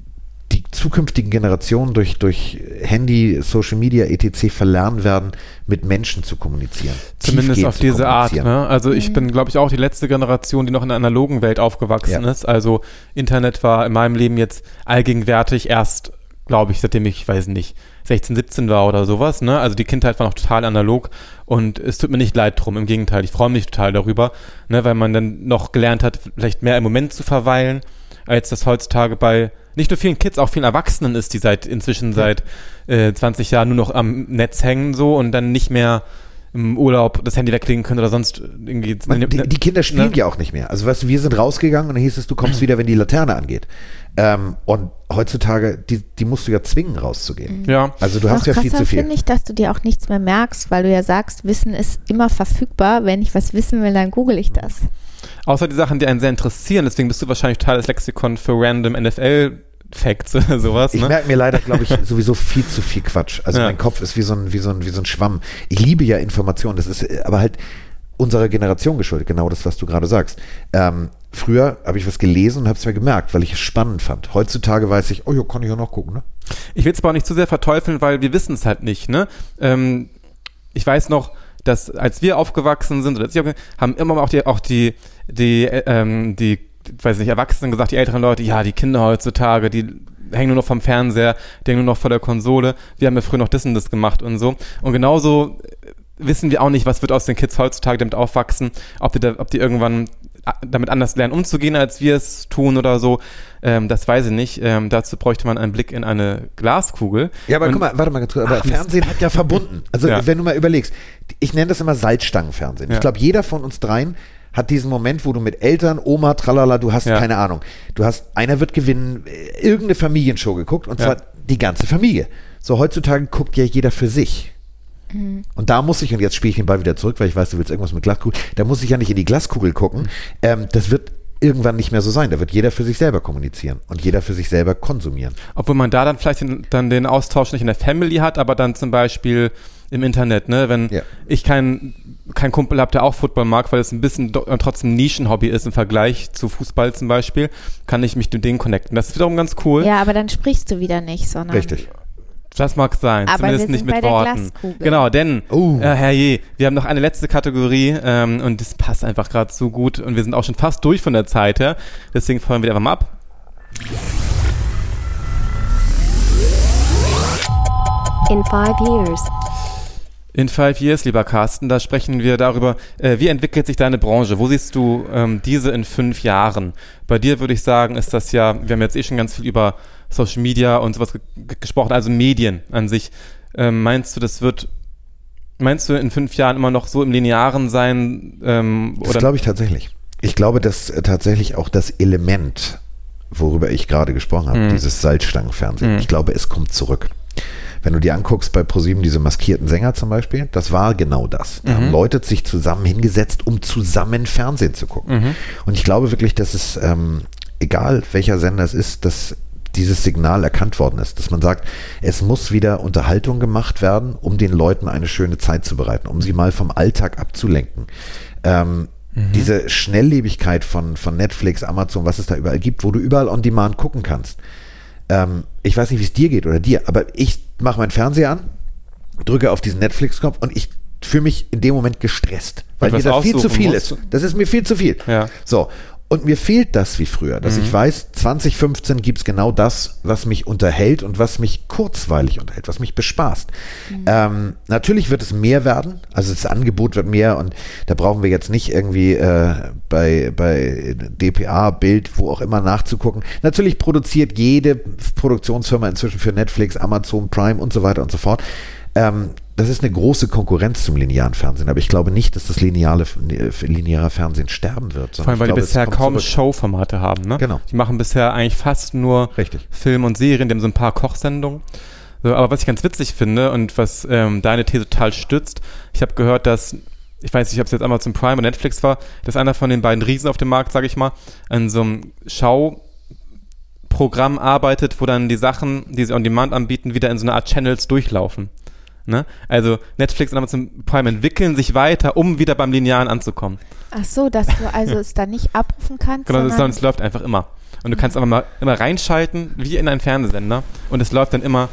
die zukünftigen Generationen durch, durch Handy, Social Media, et cetera verlernen werden, mit Menschen zu kommunizieren. Zumindest tiefgehend auf zu diese Art. kommunizieren. Ne? Also ich Mhm. bin, glaube ich, auch die letzte Generation, die noch in einer analogen Welt aufgewachsen Ja. ist. Also Internet war in meinem Leben jetzt allgegenwärtig erst, glaube ich, seitdem ich, weiß nicht, sechzehn, siebzehn war oder sowas. Ne? Also die Kindheit war noch total analog und es tut mir nicht leid drum. Im Gegenteil, ich freue mich total darüber, ne? Weil man dann noch gelernt hat, vielleicht mehr im Moment zu verweilen, als das heutzutage bei nicht nur vielen Kids, auch vielen Erwachsenen ist, die seit inzwischen seit äh, zwanzig Jahren nur noch am Netz hängen so und dann nicht mehr im Urlaub das Handy weglegen können oder sonst irgendwie. Man, die, die Kinder spielen ne? ja auch nicht mehr. Also weißt du, wir sind rausgegangen und dann hieß es, du kommst wieder, wenn die Laterne angeht. Ähm, und heutzutage, die, die musst du ja zwingen, rauszugehen. Ja. Also du hast Noch ja viel krasser zu viel. finde ich, dass du dir auch nichts mehr merkst, weil du ja sagst, Wissen ist immer verfügbar. Wenn ich was wissen will, dann google ich das. Außer die Sachen, die einen sehr interessieren. Deswegen bist du wahrscheinlich Teil des Lexikon für random N F L-Facts oder sowas. Ich Ne? merke mir leider, glaube ich, sowieso viel zu viel Quatsch. Also Ja. mein Kopf ist wie so, ein, wie, so ein, wie so ein Schwamm. Ich liebe ja Informationen, das ist aber halt unserer Generation geschuldet, genau das, was du gerade sagst. Ähm, früher habe ich was gelesen und habe es mir gemerkt, weil ich es spannend fand. Heutzutage weiß ich, oh ja, kann ich ja noch gucken, ne? Ich will es aber auch nicht zu sehr verteufeln, weil wir wissen es halt nicht. Ne? Ähm, ich weiß noch, dass als wir aufgewachsen sind, oder als ich aufge- haben immer auch die, auch die, die, ähm, die, weiß nicht, Erwachsenen gesagt, die älteren Leute, ja, die Kinder heutzutage, die hängen nur noch vom Fernseher, die hängen nur noch vor der Konsole. Wir haben ja früher noch das und das gemacht und so. Und genauso wissen wir auch nicht, was wird aus den Kids heutzutage damit aufwachsen, ob die, da, ob die irgendwann damit anders lernen umzugehen, als wir es tun oder so. Ähm, das weiß ich nicht. Ähm, dazu bräuchte man einen Blick in eine Glaskugel. Ja, aber und, guck mal, warte mal ganz kurz, aber Ach, Fernsehen hat ja verbunden. Also Ja. wenn du mal überlegst, ich nenne das immer Salzstangenfernsehen. Ja. Ich glaube, jeder von uns dreien hat diesen Moment, wo du mit Eltern, Oma, tralala, du hast Ja. keine Ahnung. Du hast, einer wird gewinnen, äh, irgendeine Familienshow geguckt und Ja. zwar die ganze Familie. So, heutzutage guckt ja jeder für sich. Mhm. Und da muss ich, und jetzt spiele ich den Ball wieder zurück, weil ich weiß, du willst irgendwas mit Glaskugel, da muss ich ja nicht in die Glaskugel gucken. Mhm. Ähm, das wird irgendwann nicht mehr so sein. Da wird jeder für sich selber kommunizieren und jeder für sich selber konsumieren. Obwohl man da dann vielleicht den, dann den Austausch nicht in der Family hat, aber dann zum Beispiel im Internet, ne? Wenn ja. ich keinen kein Kumpel habe, der auch Football mag, weil es ein bisschen do, trotzdem ein Nischenhobby ist im Vergleich zu Fußball zum Beispiel, kann ich mich mit denen connecten. Das ist wiederum ganz cool. Ja, aber dann sprichst du wieder nicht, sondern... Richtig. Das mag sein, aber zumindest wir sind nicht mit bei Worten. Der Glaskugel. Genau, denn, oh. äh, herrje, wir haben noch eine letzte Kategorie ähm, und das passt einfach gerade so gut und wir sind auch schon fast durch von der Zeit her, deswegen feuern wir einfach mal ab. In five years. In five years, lieber Carsten, da sprechen wir darüber, äh, wie entwickelt sich deine Branche? Wo siehst du ähm, diese in fünf Jahren? Bei dir würde ich sagen, ist das ja, wir haben jetzt eh schon ganz viel über Social Media und sowas ge- ge- gesprochen, also Medien an sich. Ähm, meinst du, das wird, meinst du in fünf Jahren immer noch so im Linearen sein? Ähm, das glaube ich tatsächlich. Ich glaube, dass äh, tatsächlich auch das Element, worüber ich gerade gesprochen habe, mhm. dieses Salzstangenfernsehen, mhm. ich glaube, es kommt zurück. Wenn du dir anguckst bei ProSieben diese maskierten Sänger zum Beispiel, das war genau das. Da mhm. haben Leute sich zusammen hingesetzt, um zusammen Fernsehen zu gucken. Mhm. Und ich glaube wirklich, dass es, ähm, egal welcher Sender es ist, dass dieses Signal erkannt worden ist, dass man sagt, es muss wieder Unterhaltung gemacht werden, um den Leuten eine schöne Zeit zu bereiten, um sie mal vom Alltag abzulenken. Ähm, mhm. Diese Schnelllebigkeit von, von Netflix, Amazon, was es da überall gibt, wo du überall on demand gucken kannst. Ähm, ich weiß nicht, wie es dir geht oder dir, aber ich mache meinen Fernseher an, drücke auf diesen Netflix-Knopf und ich fühle mich in dem Moment gestresst, weil mir da viel zu viel ist. Das ist mir viel zu viel. Ja. So. Und mir fehlt das wie früher, dass mhm. ich weiß, zwanzig fünfzehn gibt es genau das, was mich unterhält und was mich kurzweilig unterhält, was mich bespaßt. Mhm. Ähm, natürlich wird es mehr werden, also das Angebot wird mehr und da brauchen wir jetzt nicht irgendwie äh, bei, bei D P A, Bild, wo auch immer nachzugucken. Natürlich produziert jede Produktionsfirma inzwischen für Netflix, Amazon Prime und so weiter und so fort. Ähm, das ist eine große Konkurrenz zum linearen Fernsehen, aber ich glaube nicht, dass das lineare, lineare Fernsehen sterben wird. Vor allem, weil die bisher kaum zurück. Showformate haben, ne? Genau. Die machen bisher eigentlich fast nur Richtig. Film und Serien, die haben so ein paar Kochsendungen. So, aber was ich ganz witzig finde und was ähm, deine These total stützt, ich habe gehört, dass, ich weiß nicht, ob es jetzt Amazon Prime oder Netflix war, dass einer von den beiden Riesen auf dem Markt, sage ich mal, an so einem Schauprogramm arbeitet, wo dann die Sachen, die sie on demand anbieten, wieder in so eine Art Channels durchlaufen. Ne? Also Netflix und Amazon Prime entwickeln sich weiter, um wieder beim Linearen anzukommen. Ach so, dass du also es dann nicht abrufen kannst? Genau, sondern es läuft einfach immer. Und du kannst einfach mal immer reinschalten, wie in einen Fernsehsender. Und es läuft dann immer,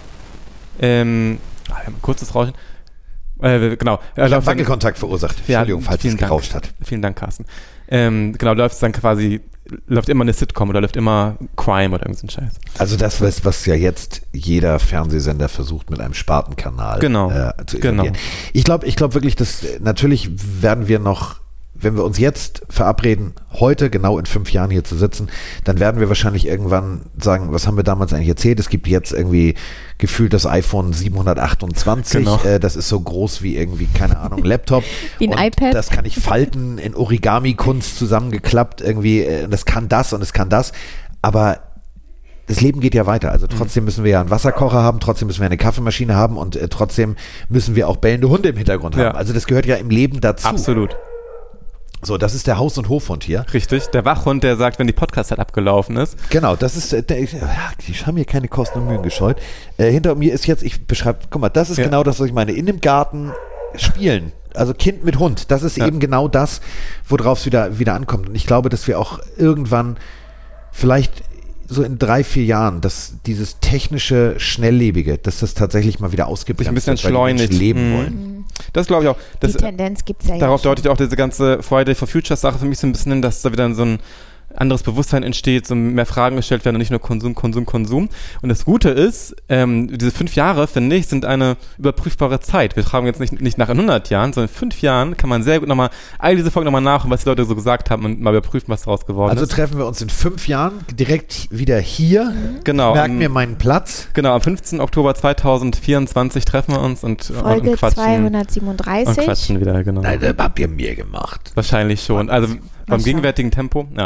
ähm, kurzes Rauschen. Äh, genau. Ich habe Wackelkontakt verursacht. Entschuldigung, ja, falls es gerauscht Dank. hat. Vielen Dank, Carsten. Ähm, genau, läuft es dann quasi, läuft immer eine Sitcom oder läuft immer Crime oder irgendein Scheiß. Also das, was, was ja jetzt jeder Fernsehsender versucht mit einem Spartenkanal genau. äh, zu etablieren. Genau. Ich glaube ich glaube wirklich, dass natürlich werden wir noch, wenn wir uns jetzt verabreden, heute genau in fünf Jahren hier zu sitzen, dann werden wir wahrscheinlich irgendwann sagen, was haben wir damals eigentlich erzählt? Es gibt jetzt irgendwie gefühlt das iPhone siebenhundertachtundzwanzig, genau. äh, das ist so groß wie irgendwie, keine Ahnung, Laptop. Wie ein und iPad. Das kann ich falten, in Origami-Kunst zusammengeklappt irgendwie, äh, das kann das und es kann das, aber das Leben geht ja weiter, also trotzdem müssen wir ja einen Wasserkocher haben, trotzdem müssen wir eine Kaffeemaschine haben und äh, trotzdem müssen wir auch bellende Hunde im Hintergrund haben. Ja. Also das gehört ja im Leben dazu. Absolut. So, das ist der Haus- und Hofhund hier. Richtig, der Wachhund, der sagt, wenn die Podcast-Zeit abgelaufen ist. Genau, das ist, äh, der, ja, die haben hier keine Kosten und Mühen gescheut. Äh, hinter mir ist jetzt, ich beschreibe, guck mal, das ist ja. genau das, was ich meine. In dem Garten spielen, also Kind mit Hund, das ist ja. eben genau das, worauf es wieder, wieder ankommt. Und ich glaube, dass wir auch irgendwann vielleicht so in drei, vier Jahren, dass dieses technische, schnelllebige, dass das tatsächlich mal wieder ausgebremst ein bisschen wird, weil die Menschen leben mhm. wollen. Das glaube ich auch. Das, die Tendenz gibt es ja Darauf jetzt deutet auch diese ganze Friday for Future Sache für mich so ein bisschen hin, dass da wieder so ein anderes Bewusstsein entsteht, so mehr Fragen gestellt werden und nicht nur Konsum, Konsum, Konsum. Und das Gute ist, ähm, diese fünf Jahre, finde ich, sind eine überprüfbare Zeit. Wir fragen jetzt nicht, nicht nach hundert Jahren, sondern in fünf Jahren kann man sehr gut nochmal all diese Folgen nochmal nach und was die Leute so gesagt haben und mal überprüfen, was daraus geworden also ist. Also treffen wir uns in fünf Jahren direkt wieder hier. Genau. Merken mir meinen Platz. Genau, am fünfzehnten Oktober zweitausendvierundzwanzig treffen wir uns und, Folge und quatschen. zweihundertsiebenunddreißig. Und quatschen wieder, genau. Nein, das habt ihr mir gemacht. Wahrscheinlich schon. Also beim gegenwärtigen Tempo, ja.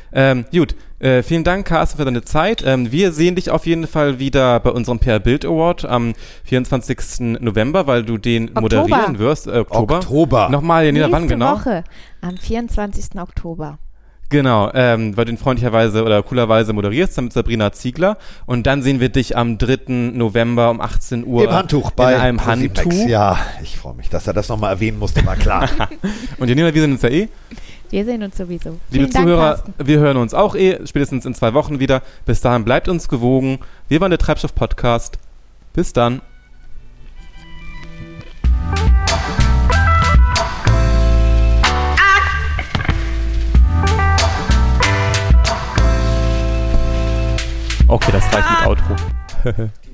Ähm, gut, äh, vielen Dank, Carsten, für deine Zeit. Ähm, wir sehen dich auf jeden Fall wieder bei unserem P R Bild Award am vierundzwanzigsten November, weil du den Oktober. moderieren wirst. Äh, Oktober. Oktober. Nochmal, Janina, Nächste wann genau? Woche, am vierundzwanzigsten Oktober. Genau, ähm, weil du ihn freundlicherweise oder coolerweise moderierst, dann mit Sabrina Ziegler. Und dann sehen wir dich am dritten November um achtzehn Uhr Im Handtuch bei in einem ProSiebenX. Handtuch. Ja, ich freue mich, dass er das nochmal erwähnen musste, war klar. Und Janina, wir sehen uns ja eh. Wir sehen uns sowieso. Liebe Vielen Dank, Zuhörer, Carsten. wir hören uns auch eh spätestens in zwei Wochen wieder. Bis dahin bleibt uns gewogen. Wir waren der Treibstoff-Podcast. Bis dann. Okay, das reicht mit Outro.